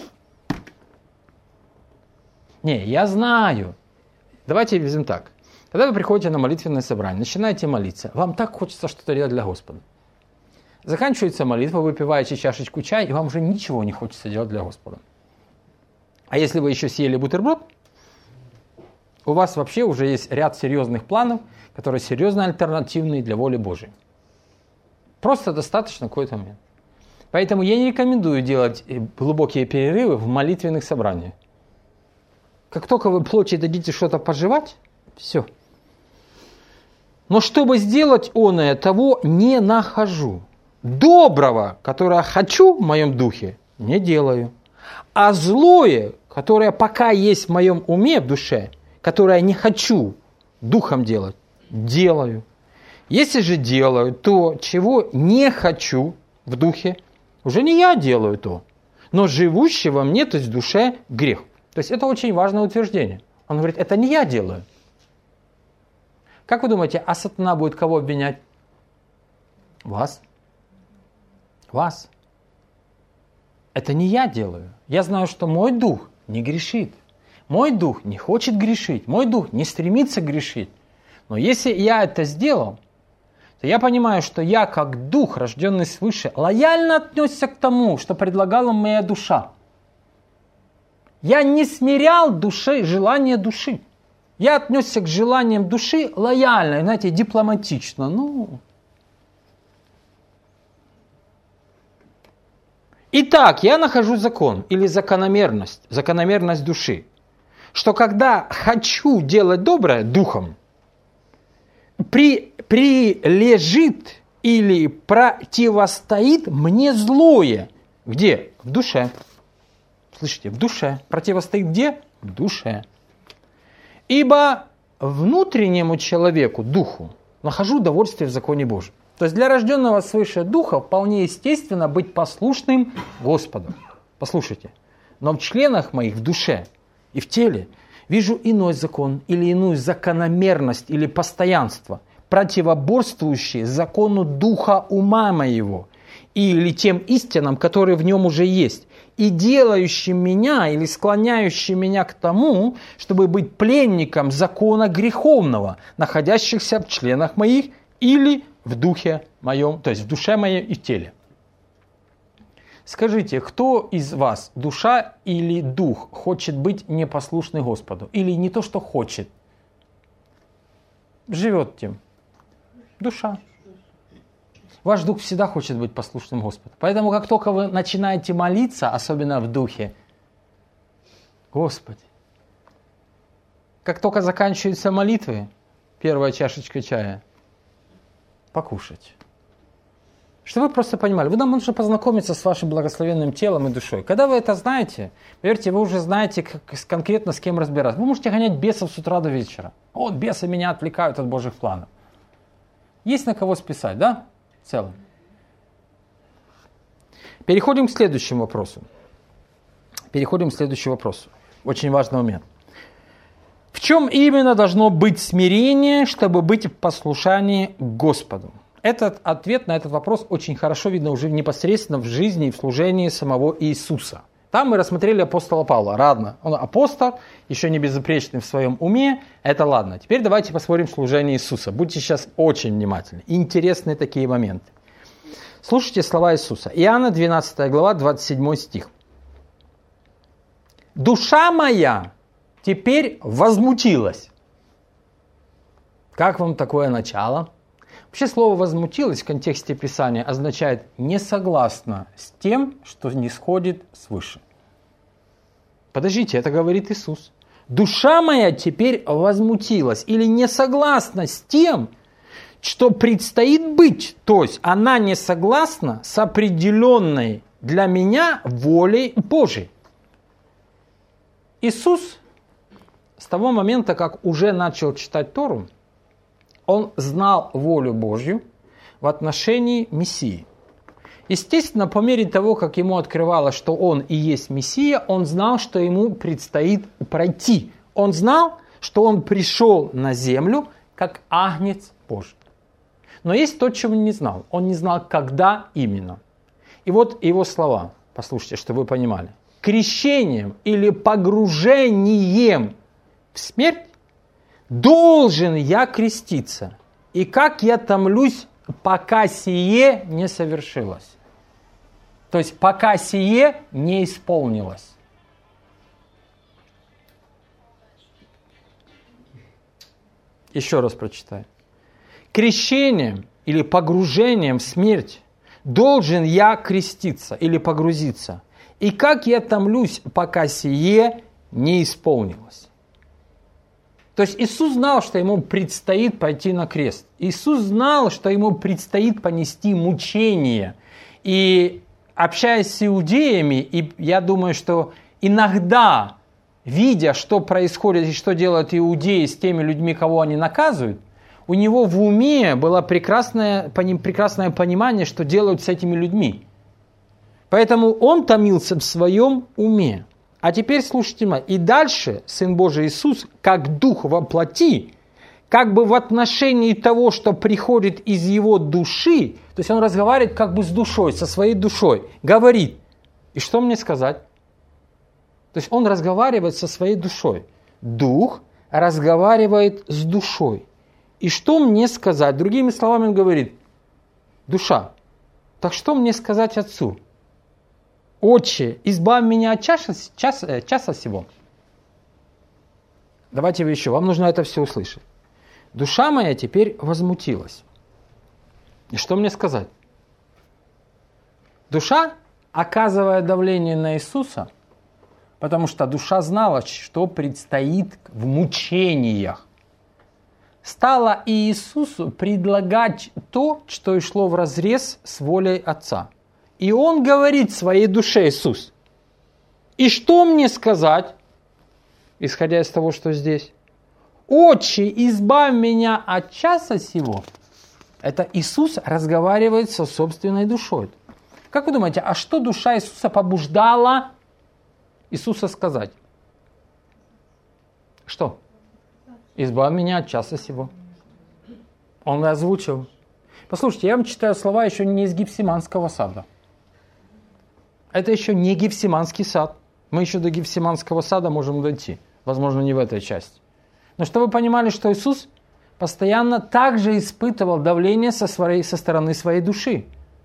Не, я знаю. Давайте возьмем так. Когда вы приходите на молитвенное собрание, начинаете молиться, вам так хочется что-то делать для Господа. Заканчивается молитва, вы выпиваете чашечку чая, и вам уже ничего не хочется делать для Господа. А если вы еще съели бутерброд, у вас вообще уже есть ряд серьезных планов, которые серьезно альтернативные для воли Божией. Просто достаточно какой-то момент. Поэтому я не рекомендую делать глубокие перерывы в молитвенных собраниях. Как только вы плоть дадите что-то пожевать, все. Но чтобы сделать оное, того не нахожу. Доброго, которое хочу в моем духе, не делаю. А злое, которое пока есть в моем уме, в душе, которое не хочу духом делать, делаю. Если же делаю то, чего не хочу в духе, уже не я делаю то, но живущий во мне, то есть в душе, грех. То есть это очень важное утверждение. Он говорит, это не я делаю. Как вы думаете, а сатана будет кого обвинять? Вас. Вас. Это не я делаю. Я знаю, что мой дух не грешит. Мой дух не хочет грешить. Мой дух не стремится грешить. Но если я это сделал, то я понимаю, что я, как дух, рожденный свыше, лояльно отнесся к тому, что предлагала моя душа. Я не смирял души, желание души. Я отнесся к желаниям души лояльно, знаете, дипломатично. Итак, я нахожу закон или закономерность души, что когда хочу делать доброе духом, прилежит или противостоит мне злое. Где? В душе. Слышите, в душе. Противостоит где? В душе. Ибо внутреннему человеку, духу, нахожу удовольствие в законе Божьем. То есть для рожденного свыше духа вполне естественно быть послушным Господу. Послушайте. Но в членах моих, в душе и в теле вижу иной закон или иную закономерность или постоянство, противоборствующие закону духа ума моего или тем истинам, которые в нем уже есть, и делающим меня или склоняющим меня к тому, чтобы быть пленником закона греховного, находящихся в членах моих или в духе моем, то есть в душе моей и в теле. Скажите, кто из вас, душа или дух, хочет быть непослушным Господу? Или не то, что хочет, живет тем? Душа. Ваш дух всегда хочет быть послушным Господу. Поэтому, как только вы начинаете молиться, особенно в духе, Господи, как только заканчиваются молитвы, первая чашечка чая, покушать. Чтобы вы просто понимали, вам нужно познакомиться с вашим благословенным телом и душой. Когда вы это знаете, поверьте, вы уже знаете конкретно с кем разбираться. Вы можете гонять бесов с утра до вечера. Вот бесы меня отвлекают от Божьих планов. Есть на кого списать, да? В целом. Переходим к следующему вопросу. Очень важный момент. В чем именно должно быть смирение, чтобы быть в послушании Господу? Этот ответ на этот вопрос очень хорошо видно уже непосредственно в жизни и в служении самого Иисуса. Там мы рассмотрели апостола Павла. Ладно, он апостол, еще не безупречный в своем уме, это ладно. Теперь давайте посмотрим служение Иисуса. Будьте сейчас очень внимательны. Интересные такие моменты. Слушайте слова Иисуса. Иоанна 12 глава, 27 стих. «Душа моя теперь возмутилась». Как вам такое начало? Вообще слово «возмутилась» в контексте Писания означает «не согласна с тем, что нисходит свыше». Подождите, это говорит Иисус. «Душа моя теперь возмутилась» или «не согласна с тем, что предстоит быть». То есть она не согласна с определенной для меня волей Божией. Иисус с того момента, как уже начал читать Тору, он знал волю Божью в отношении Мессии. Естественно, по мере того, как ему открывалось, что он и есть Мессия, он знал, что ему предстоит пройти. Он знал, что он пришел на землю как агнец Божий. Но есть то, чего он не знал. Он не знал, когда именно. И вот его слова, послушайте, чтобы вы понимали. «Крещением или погружением в смерть должен я креститься, и как я томлюсь, пока сие не совершилось». То есть, пока сие не исполнилось. Еще раз прочитаю. Крещением или погружением в смерть должен я креститься или погрузиться, и как я томлюсь, пока сие не исполнилось. То есть Иисус знал, что ему предстоит пойти на крест. Иисус знал, что ему предстоит понести мучения. И общаясь с иудеями, и я думаю, что иногда, видя, что происходит и что делают иудеи с теми людьми, кого они наказывают, у него в уме было прекрасное понимание, что делают с этими людьми. Поэтому он томился в своем уме. А теперь слушайте меня. И дальше Сын Божий Иисус, как Дух во плоти, как бы в отношении того, что приходит из его души, то есть он разговаривает как бы с душой, со своей душой, говорит. И что мне сказать? То есть он разговаривает со своей душой. Дух разговаривает с душой. И что мне сказать? Другими словами он говорит: душа, так что мне сказать Отцу? Отче, избавь меня от часа сего. Давайте еще, вам нужно это все услышать. Душа моя теперь возмутилась. И что мне сказать? Душа, оказывая давление на Иисуса, потому что душа знала, что предстоит в мучениях, стала Иисусу предлагать то, что и шло вразрез с волей Отца. И он говорит своей душе, Иисус: И что мне сказать, исходя из того, что здесь? Отче, избавь меня от часа сего. Это Иисус разговаривает со собственной душой. Как вы думаете, а что душа Иисуса побуждала Иисуса сказать? Что? Избавь меня от часа сего. Он озвучил. Послушайте, я вам читаю слова еще не из Гефсиманского сада. Это еще не Гефсиманский сад. Мы еще до Гефсиманского сада можем дойти. Возможно, не в этой части. Но чтобы вы понимали, что Иисус постоянно также испытывал давление со стороны своей души.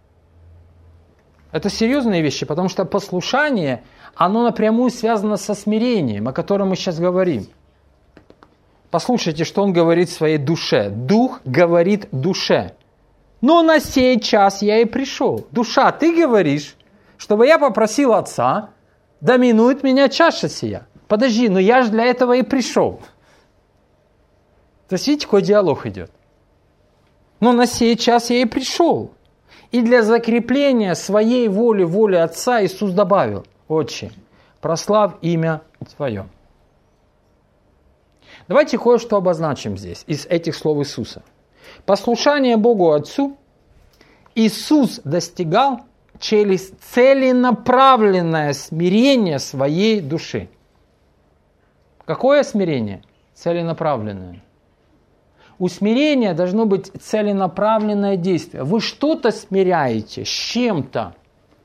Это серьезные вещи, потому что послушание, оно напрямую связано со смирением, о котором мы сейчас говорим. Послушайте, что он говорит своей душе. Дух говорит душе. Но на сей час я и пришел. Душа, ты говоришь, чтобы я попросил Отца, доминует меня чаша сия. Подожди, но я же для этого и пришел. То есть, видите, какой диалог идет. Но на сей час я и пришел. И для закрепления своей воли, воли Отца, Иисус добавил: Отче, прославь имя Твое. Давайте кое-что обозначим здесь из этих слов Иисуса. Послушание Богу Отцу Иисус достигал через целенаправленное смирение своей души. Какое смирение? Целенаправленное. У смирения должно быть целенаправленное действие. Вы что-то смиряете с чем-то.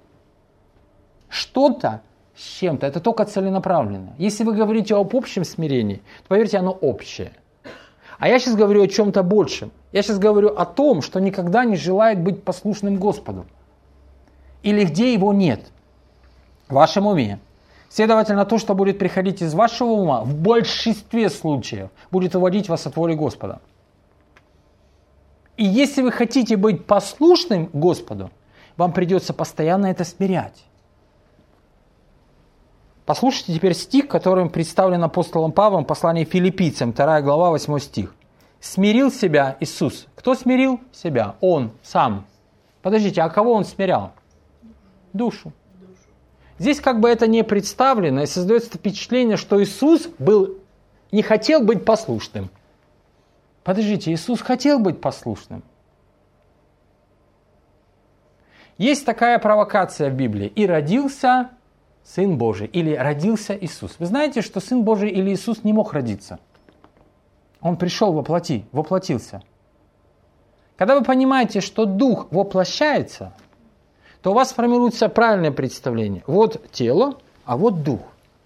Что-то с чем-то. Это только целенаправленное. Если вы говорите об общем смирении, то поверьте, оно общее. А я сейчас говорю о чем-то большем. Я сейчас говорю о том, что никогда не желает быть послушным Господу. Или где его нет. В вашем уме. Следовательно, то, что будет приходить из вашего ума, в большинстве случаев будет уводить вас от воли Господа. И если вы хотите быть послушным Господу, вам придется постоянно это смирять. Послушайте теперь стих, которым представлен апостолом Павлом в послании Филиппийцам, 2 глава, 8 стих. «Смирил себя Иисус». Кто смирил себя? Он сам. Подождите, а кого он смирял? Душу. Здесь как бы это не представлено, и создается впечатление, что Иисус не хотел быть послушным. Подождите, Иисус хотел быть послушным. Есть такая провокация в Библии. «И родился Сын Божий», или «родился Иисус». Вы знаете, что Сын Божий или Иисус не мог родиться? Он пришел воплотился. Когда вы понимаете, что Дух воплощается, то у вас формируется правильное представление. Вот тело, а вот Дух.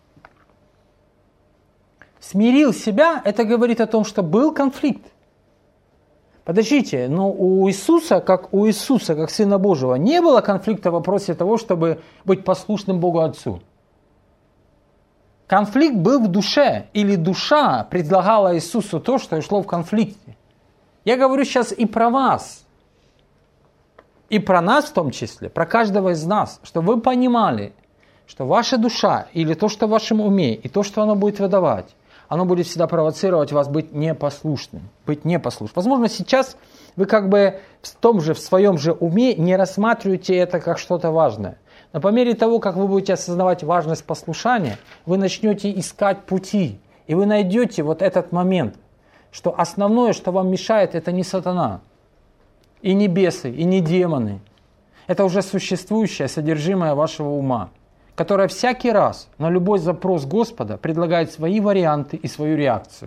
Смирил себя, это говорит о том, что был конфликт. Подождите, но у Иисуса, как Сына Божьего, не было конфликта в вопросе того, чтобы быть послушным Богу Отцу. Конфликт был в душе, или душа предлагала Иисусу то, что шло в конфликте. Я говорю сейчас и про вас, и про нас в том числе, про каждого из нас, чтобы вы понимали, что ваша душа, или то, что в вашем уме, и то, что оно будет выдавать, оно будет всегда провоцировать вас быть непослушным. Возможно, сейчас вы как бы в своем же уме не рассматриваете это как что-то важное. Но по мере того, как вы будете осознавать важность послушания, вы начнете искать пути. И вы найдете вот этот момент, что основное, что вам мешает, это не сатана, и не бесы, и не демоны. Это уже существующее содержимое вашего ума, которая всякий раз на любой запрос Господа предлагает свои варианты и свою реакцию.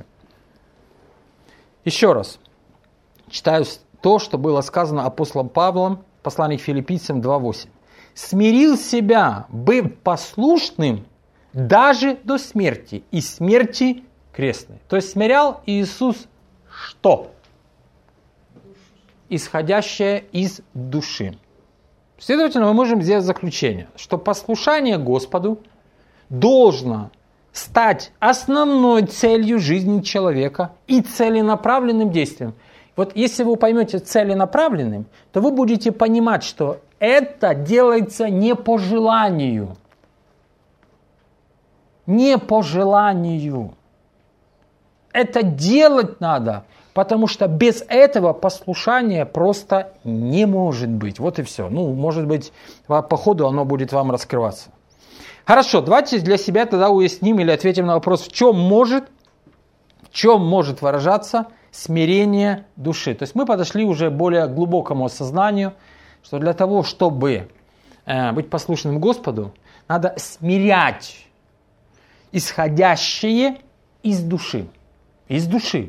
Еще раз читаю то, что было сказано апостолом Павлом в послании к Филиппийцам 2:8. «Смирил себя, быв послушным даже до смерти, и смерти крестной». То есть смирял Иисус что? Исходящее из души. Следовательно, мы можем сделать заключение, что послушание Господу должно стать основной целью жизни человека и целенаправленным действием. Вот если вы поймете целенаправленным, то вы будете понимать, что это делается не по желанию. Не по желанию. Это делать надо, потому что без этого послушания просто не может быть. Вот и все. Может быть, по ходу оно будет вам раскрываться. Хорошо, давайте для себя тогда уясним или ответим на вопрос, в чем может выражаться смирение души. То есть мы подошли уже к более глубокому осознанию, что для того, чтобы быть послушным Господу, надо смирять исходящее из души. Из души.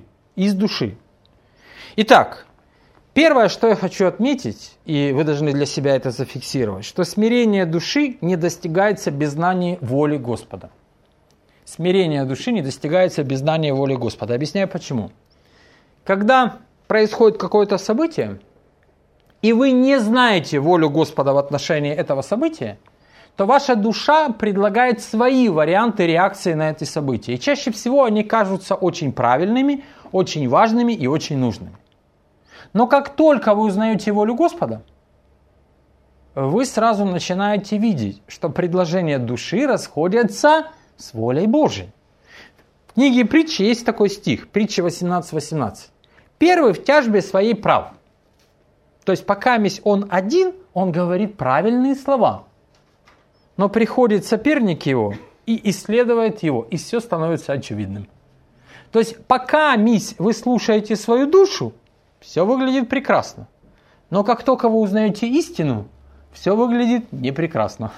Итак, первое, что я хочу отметить, и вы должны для себя это зафиксировать, что смирение души не достигается без знания воли Господа. Смирение души не достигается без знания воли Господа. Объясняю почему. Когда происходит какое-то событие, и вы не знаете волю Господа в отношении этого события, то ваша душа предлагает свои варианты реакции на это событие. И чаще всего они кажутся очень правильными, очень важными и очень нужными. Но как только вы узнаете волю Господа, вы сразу начинаете видеть, что предложения души расходятся с волей Божией. В книге Притчи есть такой стих, Притча 18:18. Первый в тяжбе своей прав. То есть пока он один, он говорит правильные слова. Но приходит соперник его и исследует его, и все становится очевидным. То есть пока вы слушаете свою душу, все выглядит прекрасно. Но как только вы узнаете истину, все выглядит непрекрасно.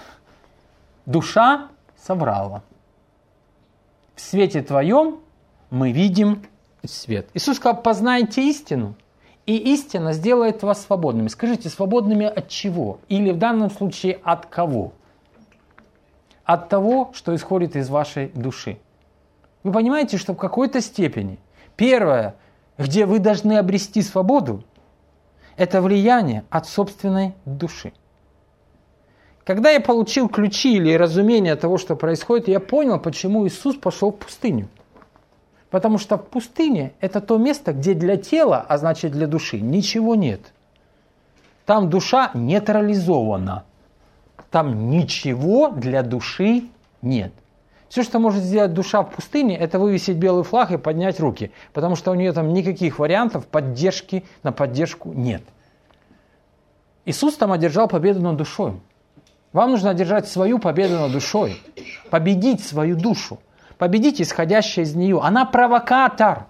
Душа соврала. В свете твоем мы видим свет. Иисус сказал, познайте истину, и истина сделает вас свободными. Скажите, свободными от чего? Или в данном случае от кого? От того, что исходит из вашей души. Вы понимаете, что в какой-то степени первое, где вы должны обрести свободу, это влияние от собственной души. Когда я получил ключи или разумение того, что происходит, я понял, почему Иисус пошел в пустыню. Потому что в пустыне это то место, где для тела, а значит для души, ничего нет. Там душа нейтрализована. Там ничего для души нет. Все, что может сделать душа в пустыне, это вывесить белый флаг и поднять руки. Потому что у нее там никаких вариантов на поддержку нет. Иисус там одержал победу над душой. Вам нужно одержать свою победу над душой. Победить свою душу. Победить исходящее из нее. Она провокатор.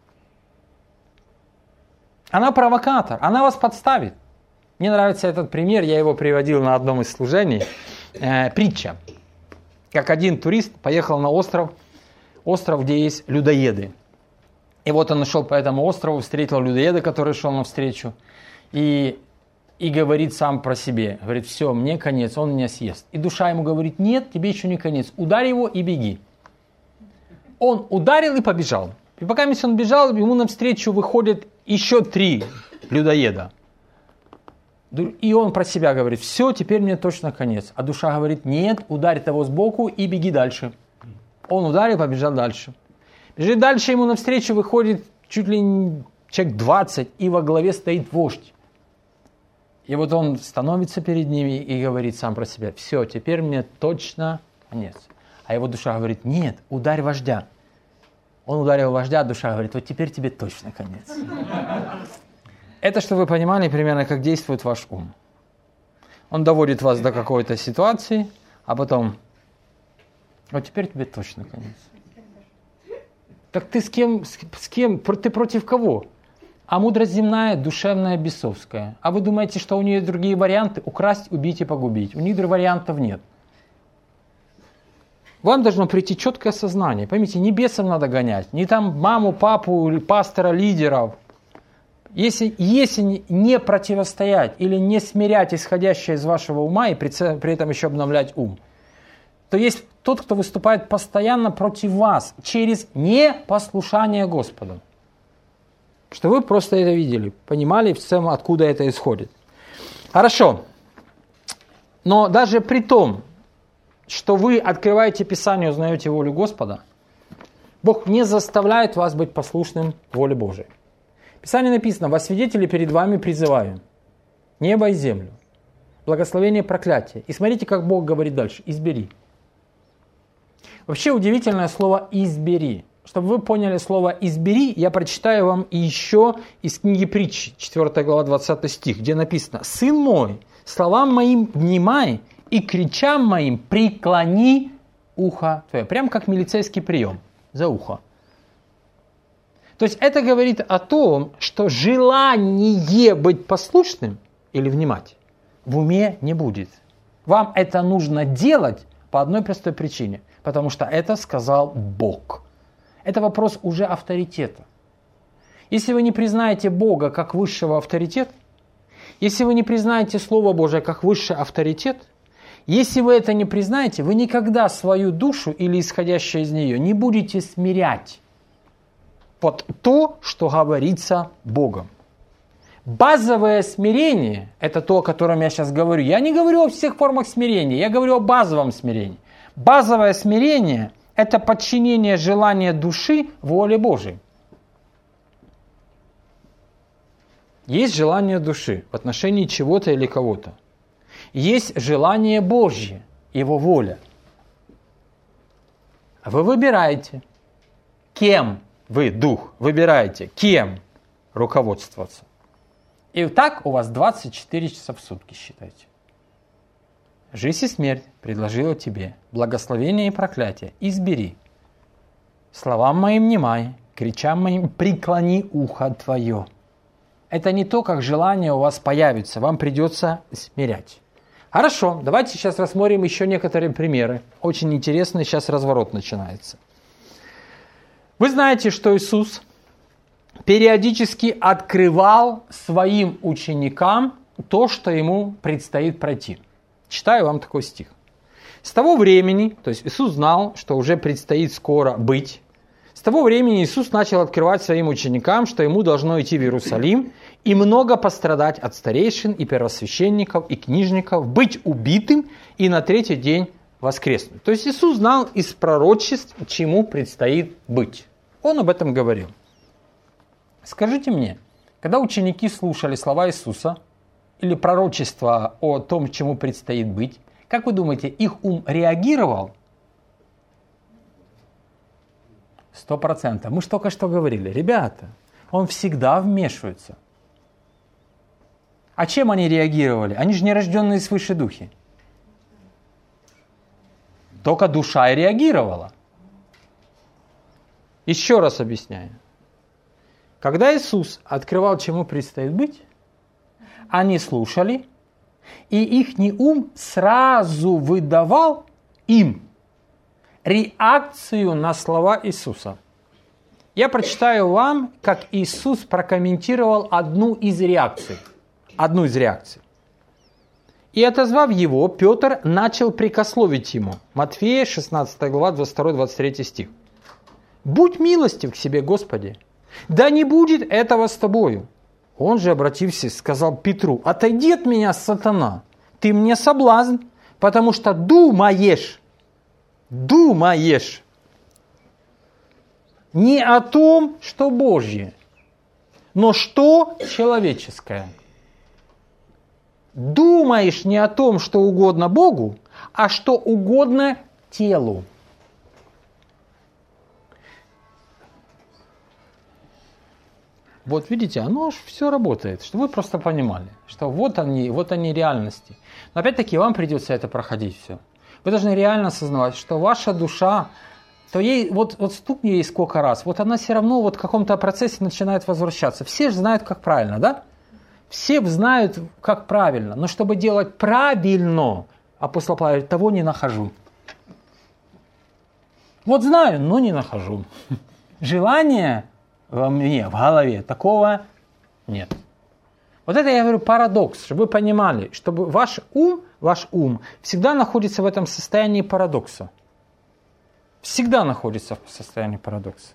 Она провокатор. Она вас подставит. Мне нравится этот пример. Я его приводил на одном из служений. Притча. Как один турист поехал на остров, где есть людоеды. И вот он шел по этому острову, встретил людоеда, который шел навстречу. И говорит сам про себя. Говорит, все, мне конец, он меня съест. И душа ему говорит, нет, тебе еще не конец. Ударь его и беги. Он ударил и побежал. И пока он бежал, ему навстречу выходят еще 3 людоеда. И он про себя говорит, все, теперь мне точно конец. А душа говорит, нет, ударь того сбоку и беги дальше. Он ударил, побежал дальше. Бежит дальше, ему навстречу выходит чуть ли не человек 20, и во главе стоит вождь. И вот он становится перед ними и говорит сам про себя, все, теперь мне точно конец. А его душа говорит, нет, ударь вождя. Он ударил вождя, а душа говорит, вот теперь тебе точно конец. Это, чтобы вы понимали примерно, как действует ваш ум. Он доводит вас до какой-то ситуации, а потом, вот теперь тебе точно конец. Так ты с кем? Ты против кого? А мудрость земная, душевная, бесовская. А вы думаете, что у нее другие варианты? Украсть, убить и погубить. У них вариантов нет. Вам должно прийти четкое сознание. Поймите, не бесов надо гонять, не там маму, папу, или пастора, лидеров. Если не противостоять или не смирять исходящее из вашего ума и при этом еще обновлять ум, то есть тот, кто выступает постоянно против вас через непослушание Господу. Что вы просто это видели, понимали в целом, откуда это исходит. Хорошо. Но даже при том, что вы открываете Писание, узнаете волю Господа, Бог не заставляет вас быть послушным воле Божией. В Писании написано, во свидетели перед вами призываю небо и землю, благословение и проклятие. И смотрите, как Бог говорит дальше, избери. Вообще удивительное слово «избери». Чтобы вы поняли слово «избери», я прочитаю вам еще из книги Притчи, 4 глава, 20 стих, где написано «Сын мой, словам моим внимай и кричам моим преклони ухо твое. Прям как милицейский прием за ухо. То есть это говорит о том, что желание быть послушным или внимать в уме не будет. Вам это нужно делать по одной простой причине. Потому что это сказал Бог. Это вопрос уже авторитета. Если вы не признаете Бога как высшего авторитета, если вы не признаете Слово Божие как высший авторитет, если вы это не признаете, вы никогда свою душу или исходящее из нее не будете смирять под то, что говорится Богом. Базовое смирение, это то, о котором я сейчас говорю. Я не говорю о всех формах смирения, я говорю о базовом смирении. Базовое смирение – это подчинение желания души воле Божией. Есть желание души в отношении чего-то или кого-то. Есть желание Божье, Его воля. Вы выбираете, кем вы, дух, выбираете, кем руководствоваться. И так у вас 24 часа в сутки, считайте. Жизнь и смерть предложила тебе, благословение и проклятие, избери. Словам моим внимай, кричам моим преклони ухо твое. Это не то, как желание у вас появится, вам придется смирять. Хорошо, давайте сейчас рассмотрим еще некоторые примеры. Очень интересный сейчас разворот начинается. Вы знаете, что Иисус периодически открывал своим ученикам то, что ему предстоит пройти. Читаю вам такой стих. С того времени, то есть Иисус знал, что уже предстоит скоро быть. С того времени Иисус начал открывать своим ученикам, что ему должно идти в Иерусалим и много пострадать от старейшин и первосвященников и книжников, быть убитым и на третий день воскреснуть. То есть Иисус знал из пророчеств, чему предстоит быть. Он об этом говорил. Скажите мне, когда ученики слушали слова Иисуса или пророчество о том, чему предстоит быть, как вы думаете, их ум реагировал? 100%. Мы же только что говорили, ребята, он всегда вмешивается. А чем они реагировали? Они же не рожденные свыше духи. Только душа и реагировала. Еще раз объясняю. Когда Иисус открывал, чему предстоит быть, они слушали, и ихний ум сразу выдавал им реакцию на слова Иисуса. Я прочитаю вам, как Иисус прокомментировал одну из реакций. «И отозвав его, Петр начал прикословить ему». Матфея, 16 глава, 22-23 стих. «Будь милостив к себе, Господи, да не будет этого с тобою». Он же, обратившись, сказал Петру: «Отойди от меня, сатана, ты мне соблазн, потому что думаешь не о том, что Божье, но что человеческое. Думаешь не о том, что угодно Богу, а что угодно телу». Вот видите, оно же все работает, чтобы вы просто понимали, что вот они реальности. Но опять-таки вам придется это проходить все. Вы должны реально осознавать, что ваша душа, то ей вот стукни ей сколько раз, вот она все равно вот в каком-то процессе начинает возвращаться. Все же знают, как правильно, да? Все знают, как правильно. Но чтобы делать правильно, апостол Павел говорит, того не нахожу. Вот знаю, но не нахожу. Желание во мне, в голове, такого нет. Вот это я говорю парадокс, чтобы вы понимали, чтобы ваш ум всегда находится в этом состоянии парадокса. Всегда находится в состоянии парадокса.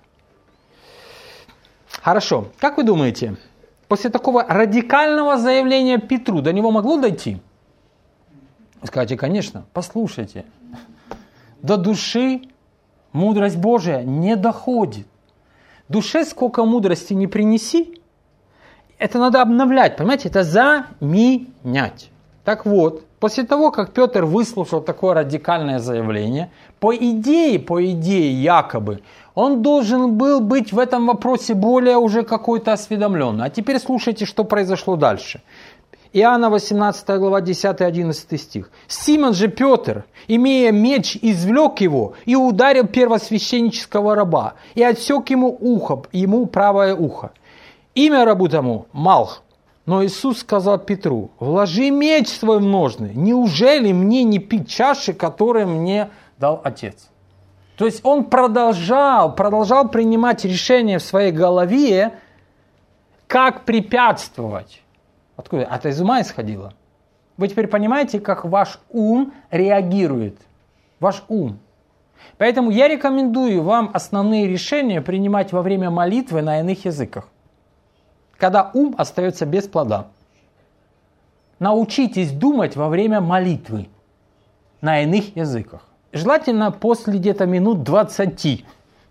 Хорошо, как вы думаете, после такого радикального заявления Петру до него могло дойти? Вы скажете, конечно, послушайте, до души мудрость Божия не доходит. Душе сколько мудрости не принеси, это надо обновлять, понимаете, это заменять. Так вот, после того, как Петр выслушал такое радикальное заявление, по идее, якобы, он должен был быть в этом вопросе более уже какой-то осведомленный. А теперь слушайте, что произошло дальше. Иоанна 18 глава 10-11 стих. Симон же Петр, имея меч, извлек его и ударил первосвященнического раба, и отсек ему правое ухо. Имя рабу тому Малх. Но Иисус сказал Петру: вложи меч свой в ножны, неужели мне не пить чаши, которые мне дал Отец? То есть он продолжал принимать решения в своей голове, как препятствовать. Откуда? Это из ума исходило. Вы теперь понимаете, как ваш ум реагирует. Ваш ум. Поэтому я рекомендую вам основные решения принимать во время молитвы на иных языках, когда ум остается без плода. Научитесь думать во время молитвы на иных языках. Желательно после где-то минут 20.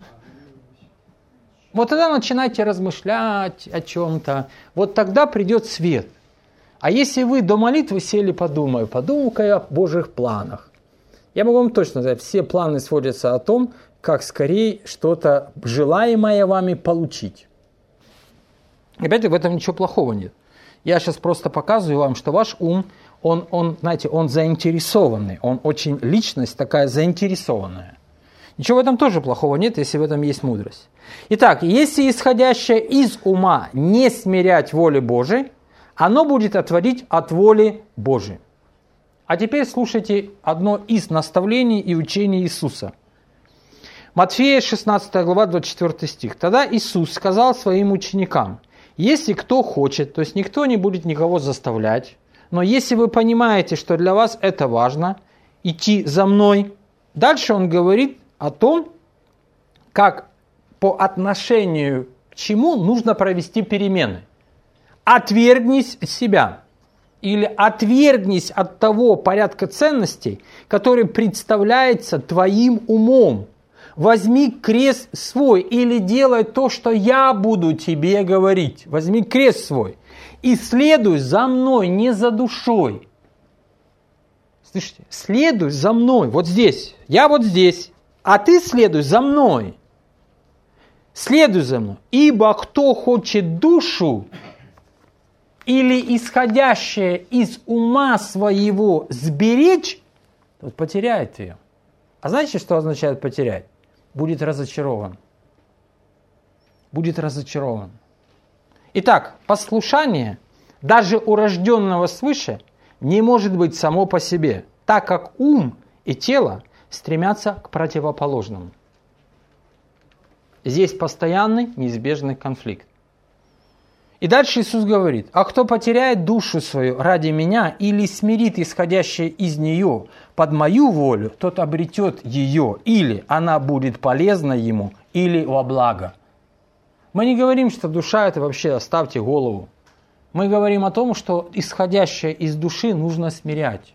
Вот тогда начинайте размышлять о чем-то. Вот тогда придет свет. А если вы до молитвы сели, подумай-ка я о Божьих планах. Я могу вам точно сказать, все планы сводятся о том, как скорее что-то желаемое вами получить. Опять же, в этом ничего плохого нет. Я сейчас просто показываю вам, что ваш ум, он заинтересованный, он очень личность такая заинтересованная. Ничего в этом тоже плохого нет, если в этом есть мудрость. Итак, если исходящее из ума не смирять воли Божией, оно будет отводить от воли Божией. А теперь слушайте одно из наставлений и учений Иисуса. Матфея 16 глава 24 стих. Тогда Иисус сказал своим ученикам: если кто хочет, то есть никто не будет никого заставлять, но если вы понимаете, что для вас это важно, идти за мной. Дальше он говорит о том, как по отношению к чему нужно провести перемены. Отвергнись себя или отвергнись от того порядка ценностей, который представляется твоим умом. Возьми крест свой или делай то, что я буду тебе говорить. Возьми крест свой и следуй за мной, не за душой. Слышите? Следуй за мной. Вот здесь. Я вот здесь. А ты следуй за мной. Следуй за мной. Ибо кто хочет душу или исходящее из ума своего сберечь, тот потеряет ее. А знаете, что означает потерять? Будет разочарован. Будет разочарован. Итак, послушание даже у рожденного свыше не может быть само по себе, так как ум и тело стремятся к противоположному. Здесь постоянный, неизбежный конфликт. И дальше Иисус говорит: а кто потеряет душу свою ради меня или смирит исходящее из нее под мою волю, тот обретет ее, или она будет полезна ему, или во благо. Мы не говорим, что душа это вообще оставьте голову. Мы говорим о том, что исходящее из души нужно смирять.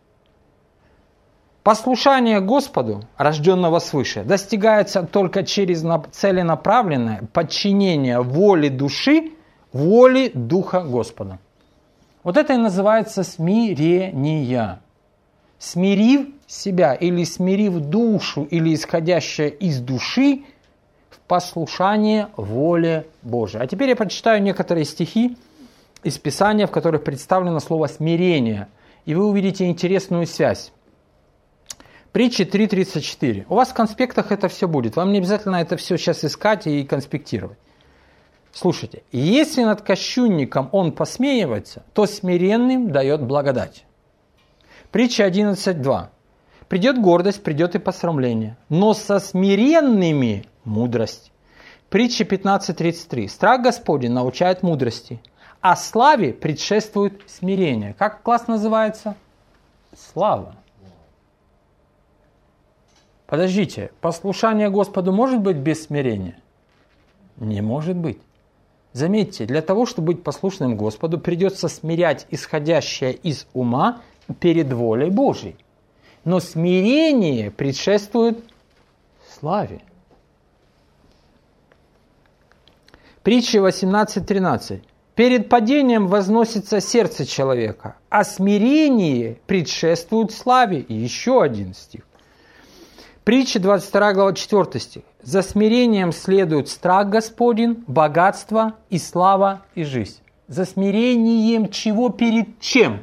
Послушание Господу, рожденного свыше, достигается только через целенаправленное подчинение воле души воле Духа Господа. Вот это и называется смирение. Смирив себя или смирив душу, или исходящее из души в послушание воле Божией. А теперь я прочитаю некоторые стихи из Писания, в которых представлено слово «смирение». И вы увидите интересную связь. Притчи 3:34. У вас в конспектах это все будет. Вам не обязательно это все сейчас искать и конспектировать. Слушайте, если над кощунником он посмеивается, то смиренным дает благодать. Притча 11:2. Придет гордость, придет и посрамление, но со смиренными мудрость. Притча 15:33. Страх Господень научает мудрости, а славе предшествует смирение. Как класс называется? Слава. Подождите, послушание Господу может быть без смирения? Не может быть. Заметьте, для того, чтобы быть послушным Господу, придется смирять исходящее из ума перед волей Божией. Но смирение предшествует славе. Притча 18:13. Перед падением возносится сердце человека, а смирение предшествует славе. И еще один стих. Притча 22 глава 4 стих. За смирением следует страх Господень, богатство и слава и жизнь. За смирением чего перед чем?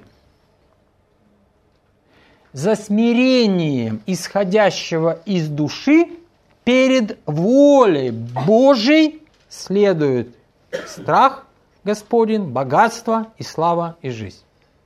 За смирением, исходящего из души, перед волей Божией следует страх Господень, богатство и слава и жизнь.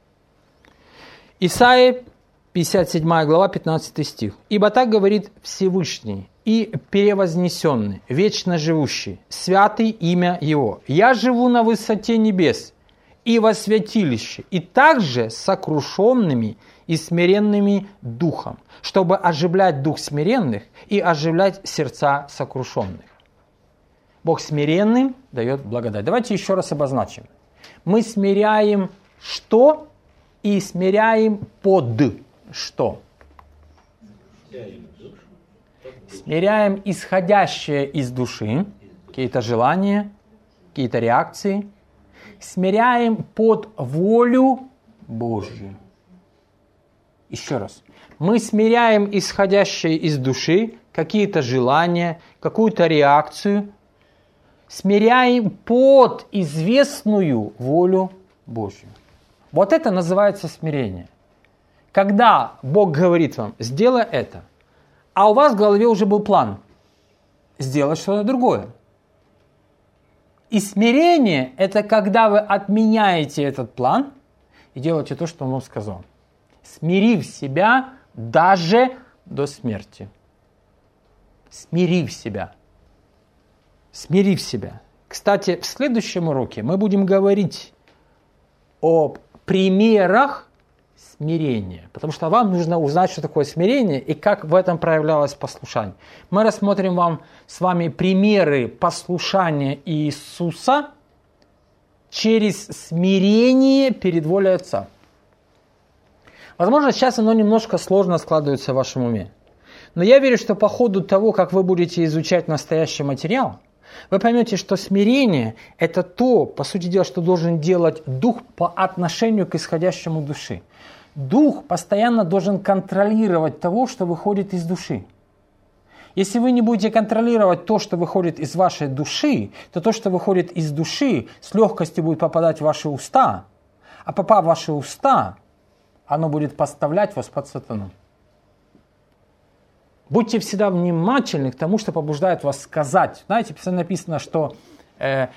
Исайя 57 глава, 15 стих. «Ибо так говорит Всевышний и перевознесенный, вечно живущий, святый имя Его. Я живу на высоте небес и во святилище, и также с сокрушенными и смиренными духом, чтобы оживлять дух смиренных и оживлять сердца сокрушенных». Бог смиренным дает благодать. Давайте еще раз обозначим. Мы смиряем что и смиряем под что? Смиряем исходящее из души, какие-то желания, какие-то реакции. Смиряем под волю Божью. Еще раз. Мы смиряем исходящее из души, какие-то желания, какую-то реакцию. Смиряем под известную волю Божью. Вот это называется смирение. Когда Бог говорит вам, сделай это, а у вас в голове уже был план сделать что-то другое. И смирение – это когда вы отменяете этот план и делаете то, что Он вам сказал. Смирив себя даже до смерти. Смирив себя. Смирив себя. Кстати, в следующем уроке мы будем говорить о примерах смирения, потому что вам нужно узнать, что такое смирение и как в этом проявлялось послушание. Мы рассмотрим вам с вами примеры послушания Иисуса через смирение перед волей Отца. Возможно, сейчас оно немножко сложно складывается в вашем уме, но я верю, что по ходу того, как вы будете изучать настоящий материал, вы поймете, что смирение – это то, по сути дела, что должен делать Дух по отношению к исходящему души. Дух постоянно должен контролировать того, что выходит из души. Если вы не будете контролировать то, что выходит из вашей души, то то, что выходит из души, с легкостью будет попадать в ваши уста, а попав в ваши уста, оно будет подставлять вас под сатану. Будьте всегда внимательны к тому, что побуждает вас сказать. Знаете, написано, что в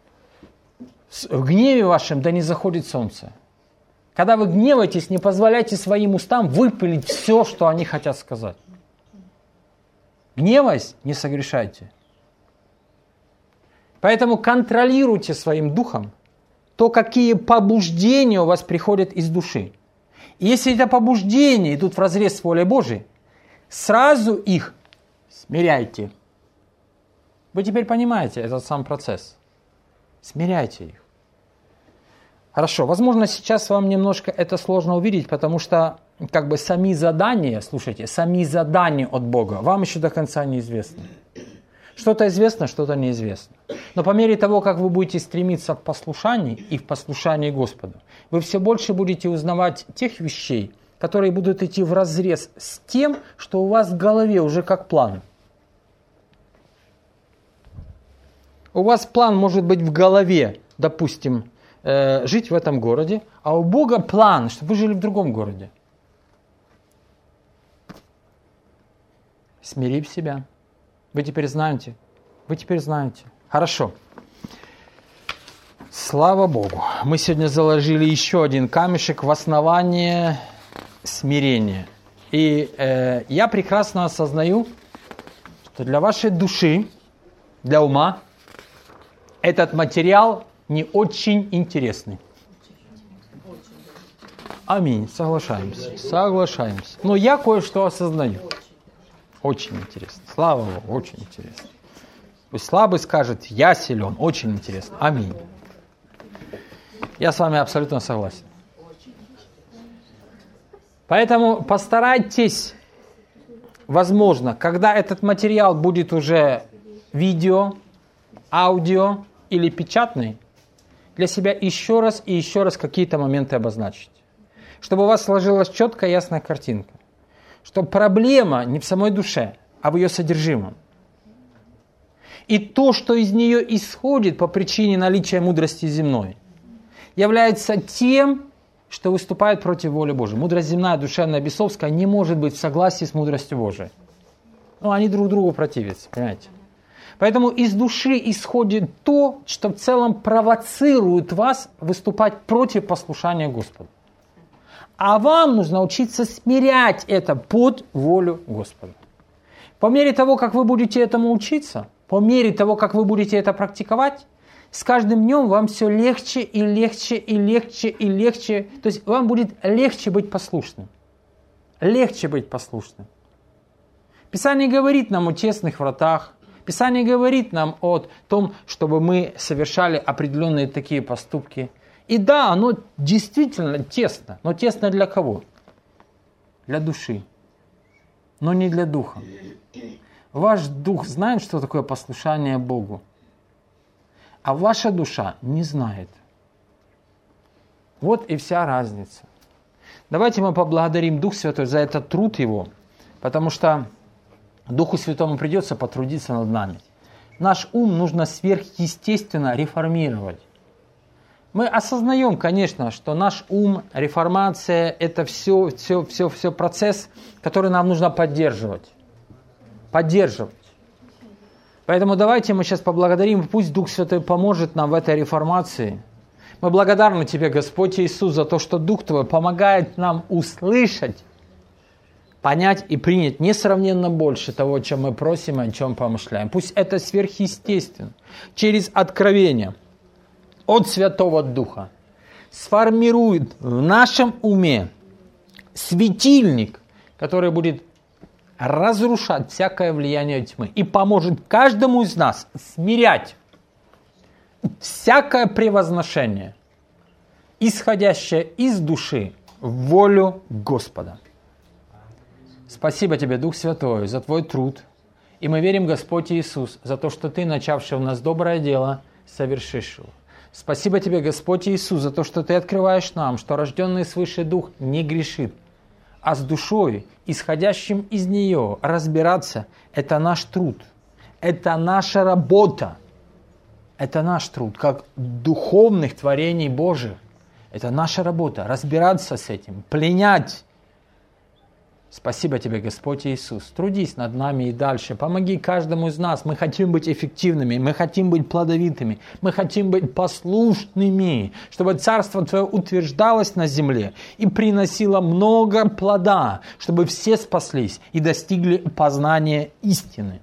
гневе вашем да не заходит солнце. Когда вы гневаетесь, не позволяйте своим устам выпалить все, что они хотят сказать. Гневаясь, не согрешайте. Поэтому контролируйте своим духом то, какие побуждения у вас приходят из души. И если это побуждения идут вразрез с волей Божией, сразу их смиряйте. Вы теперь понимаете этот сам процесс. Смиряйте их. Хорошо, возможно, сейчас вам немножко это сложно увидеть, потому что сами задания, слушайте, сами задания от Бога вам еще до конца неизвестны. Что-то известно, что-то неизвестно. Но по мере того, как вы будете стремиться в послушании и в послушании Господу, вы все больше будете узнавать тех вещей, которые будут идти вразрез с тем, что у вас в голове уже как план. У вас план может быть в голове, допустим, жить в этом городе, а у Бога план, чтобы вы жили в другом городе. Смирив себя. Вы теперь знаете. Хорошо. Слава Богу. Мы сегодня заложили еще один камешек в основание смирения. И я прекрасно осознаю, что для вашей души, для ума, этот материал не очень интересный. Аминь. Соглашаемся. Но я кое-что осознаю. Очень интересно. Слава Богу, очень интересно. Пусть слабый скажет, я силен. Очень интересно. Аминь. Я с вами абсолютно согласен. Поэтому постарайтесь, возможно, когда этот материал будет уже видео, аудио или печатный, для себя еще раз и еще раз какие-то моменты обозначить. Чтобы у вас сложилась четкая, ясная картинка. Что проблема не в самой душе, а в ее содержимом. И то, что из нее исходит по причине наличия мудрости земной, является тем, что выступает против воли Божьей. Мудрость земная, душевная, бесовская не может быть в согласии с мудростью Божией. Ну, они друг другу противятся, понимаете? Поэтому из души исходит то, что в целом провоцирует вас выступать против послушания Господу. А вам нужно учиться смирять это под волю Господа. По мере того, как вы будете этому учиться, по мере того, как вы будете это практиковать, с каждым днем вам все легче и легче и легче и легче. То есть вам будет легче быть послушным. Легче быть послушным. Писание говорит нам о тесных вратах. Писание говорит нам о том, чтобы мы совершали определенные такие поступки. И да, оно действительно тесно. Но тесно для кого? Для души. Но не для духа. Ваш дух знает, что такое послушание Богу. А ваша душа не знает. Вот и вся разница. Давайте мы поблагодарим Дух Святой за этот труд Его, потому что Духу Святому придется потрудиться над нами. Наш ум нужно сверхъестественно реформировать. Мы осознаем, конечно, что наш ум, реформация – это все процесс, который нам нужно поддерживать. Поддерживать. Поэтому давайте мы сейчас поблагодарим, пусть Дух Святой поможет нам в этой реформации. Мы благодарны Тебе, Господь Иисус, за то, что Дух Твой помогает нам услышать, понять и принять несравненно больше того, о чем мы просим и о чем помышляем. Пусть это сверхъестественно, через откровение от Святого Духа сформирует в нашем уме светильник, который будет разрушать всякое влияние тьмы и поможет каждому из нас смирять всякое превозношение, исходящее из души, в волю Господа. Спасибо Тебе, Дух Святой, за Твой труд. И мы верим, Господь Иисус, за то, что Ты, начавший в нас доброе дело, совершишь его. Спасибо Тебе, Господь Иисус, за то, что Ты открываешь нам, что рожденный свыше Дух не грешит, а с душой, исходящим из нее, разбираться – это наш труд, это наша работа, это наш труд, как духовных творений Божьих. Это наша работа – разбираться с этим, пленять. Спасибо Тебе, Господь Иисус. Трудись над нами и дальше. Помоги каждому из нас. Мы хотим быть эффективными, мы хотим быть плодовитыми, мы хотим быть послушными, чтобы Царство Твое утверждалось на земле и приносило много плода, чтобы все спаслись и достигли познания истины.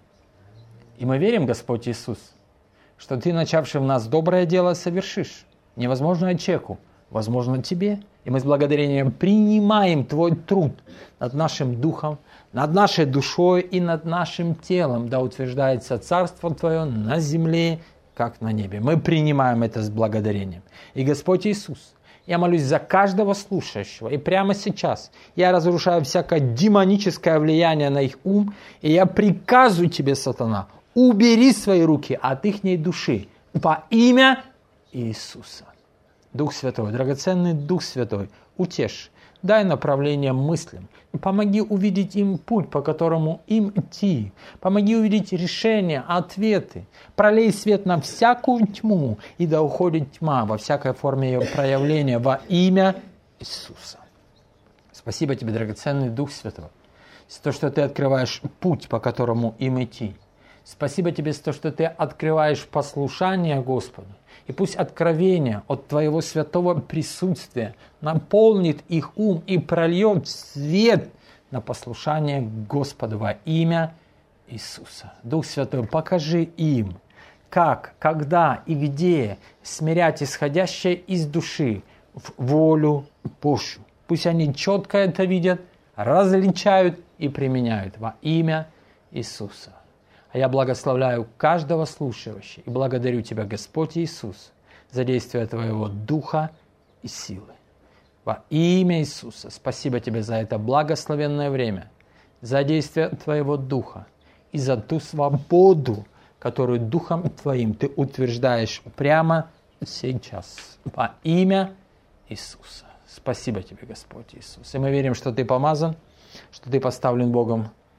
И мы верим, Господь Иисус, что Ты, начавший в нас доброе дело, совершишь. Невозможное человеку, возможно Тебе. И мы с благодарением принимаем Твой труд над нашим духом, над нашей душой и над нашим телом, да утверждается Царство Твое на земле, как на небе. Мы принимаем это с благодарением. И Господь Иисус, я молюсь за каждого слушающего. И прямо сейчас я разрушаю всякое демоническое влияние на их ум. И я приказываю Тебе, сатана, убери свои руки от ихней души во имя Иисуса. Дух Святой, драгоценный Дух Святой, утешь, дай направление мыслям, помоги увидеть им путь, по которому им идти, помоги увидеть решения, ответы, пролей свет на всякую тьму, и да уходит тьма во всякой форме ее проявления во имя Иисуса. Спасибо Тебе, драгоценный Дух Святой, за то, что Ты открываешь путь, по которому им идти. Спасибо Тебе за то, что Ты открываешь послушание Господу. И пусть откровение от Твоего святого присутствия наполнит их ум и прольет свет на послушание Господу во имя Иисуса. Дух Святой, покажи им, как, когда и где смирять исходящее из души в волю Божью. Пусть они четко это видят, различают и применяют во имя Иисуса. А я благословляю каждого слушающего и благодарю Тебя, Господь Иисус, за действие Твоего Духа и силы. Во имя Иисуса спасибо Тебе за это благословенное время, за действие Твоего Духа и за ту свободу, которую Духом Твоим Ты утверждаешь прямо сейчас. Во имя Иисуса. Спасибо Тебе, Господь Иисус. И мы верим, что Ты помазан, что Ты поставлен Богом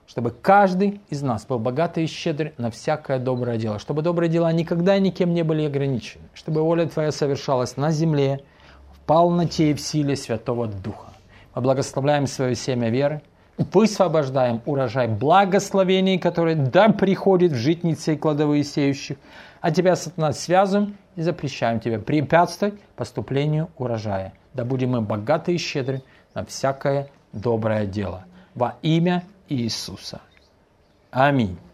чтобы каждый из нас был богатый и щедрый на всякое доброе дело, чтобы добрые дела никогда и никем не были ограничены, чтобы воля Твоя совершалась на земле, в полноте и в силе Святого Духа. Мы благословляем свое семя веры, высвобождаем урожай благословений, которые да приходит в житницы и кладовые сеющих, а Тебя, сатана, связываем и запрещаем Тебе препятствовать поступлению урожая. Да будем мы богаты и щедры на всякое доброе дело. Во имя Иисуса. Аминь.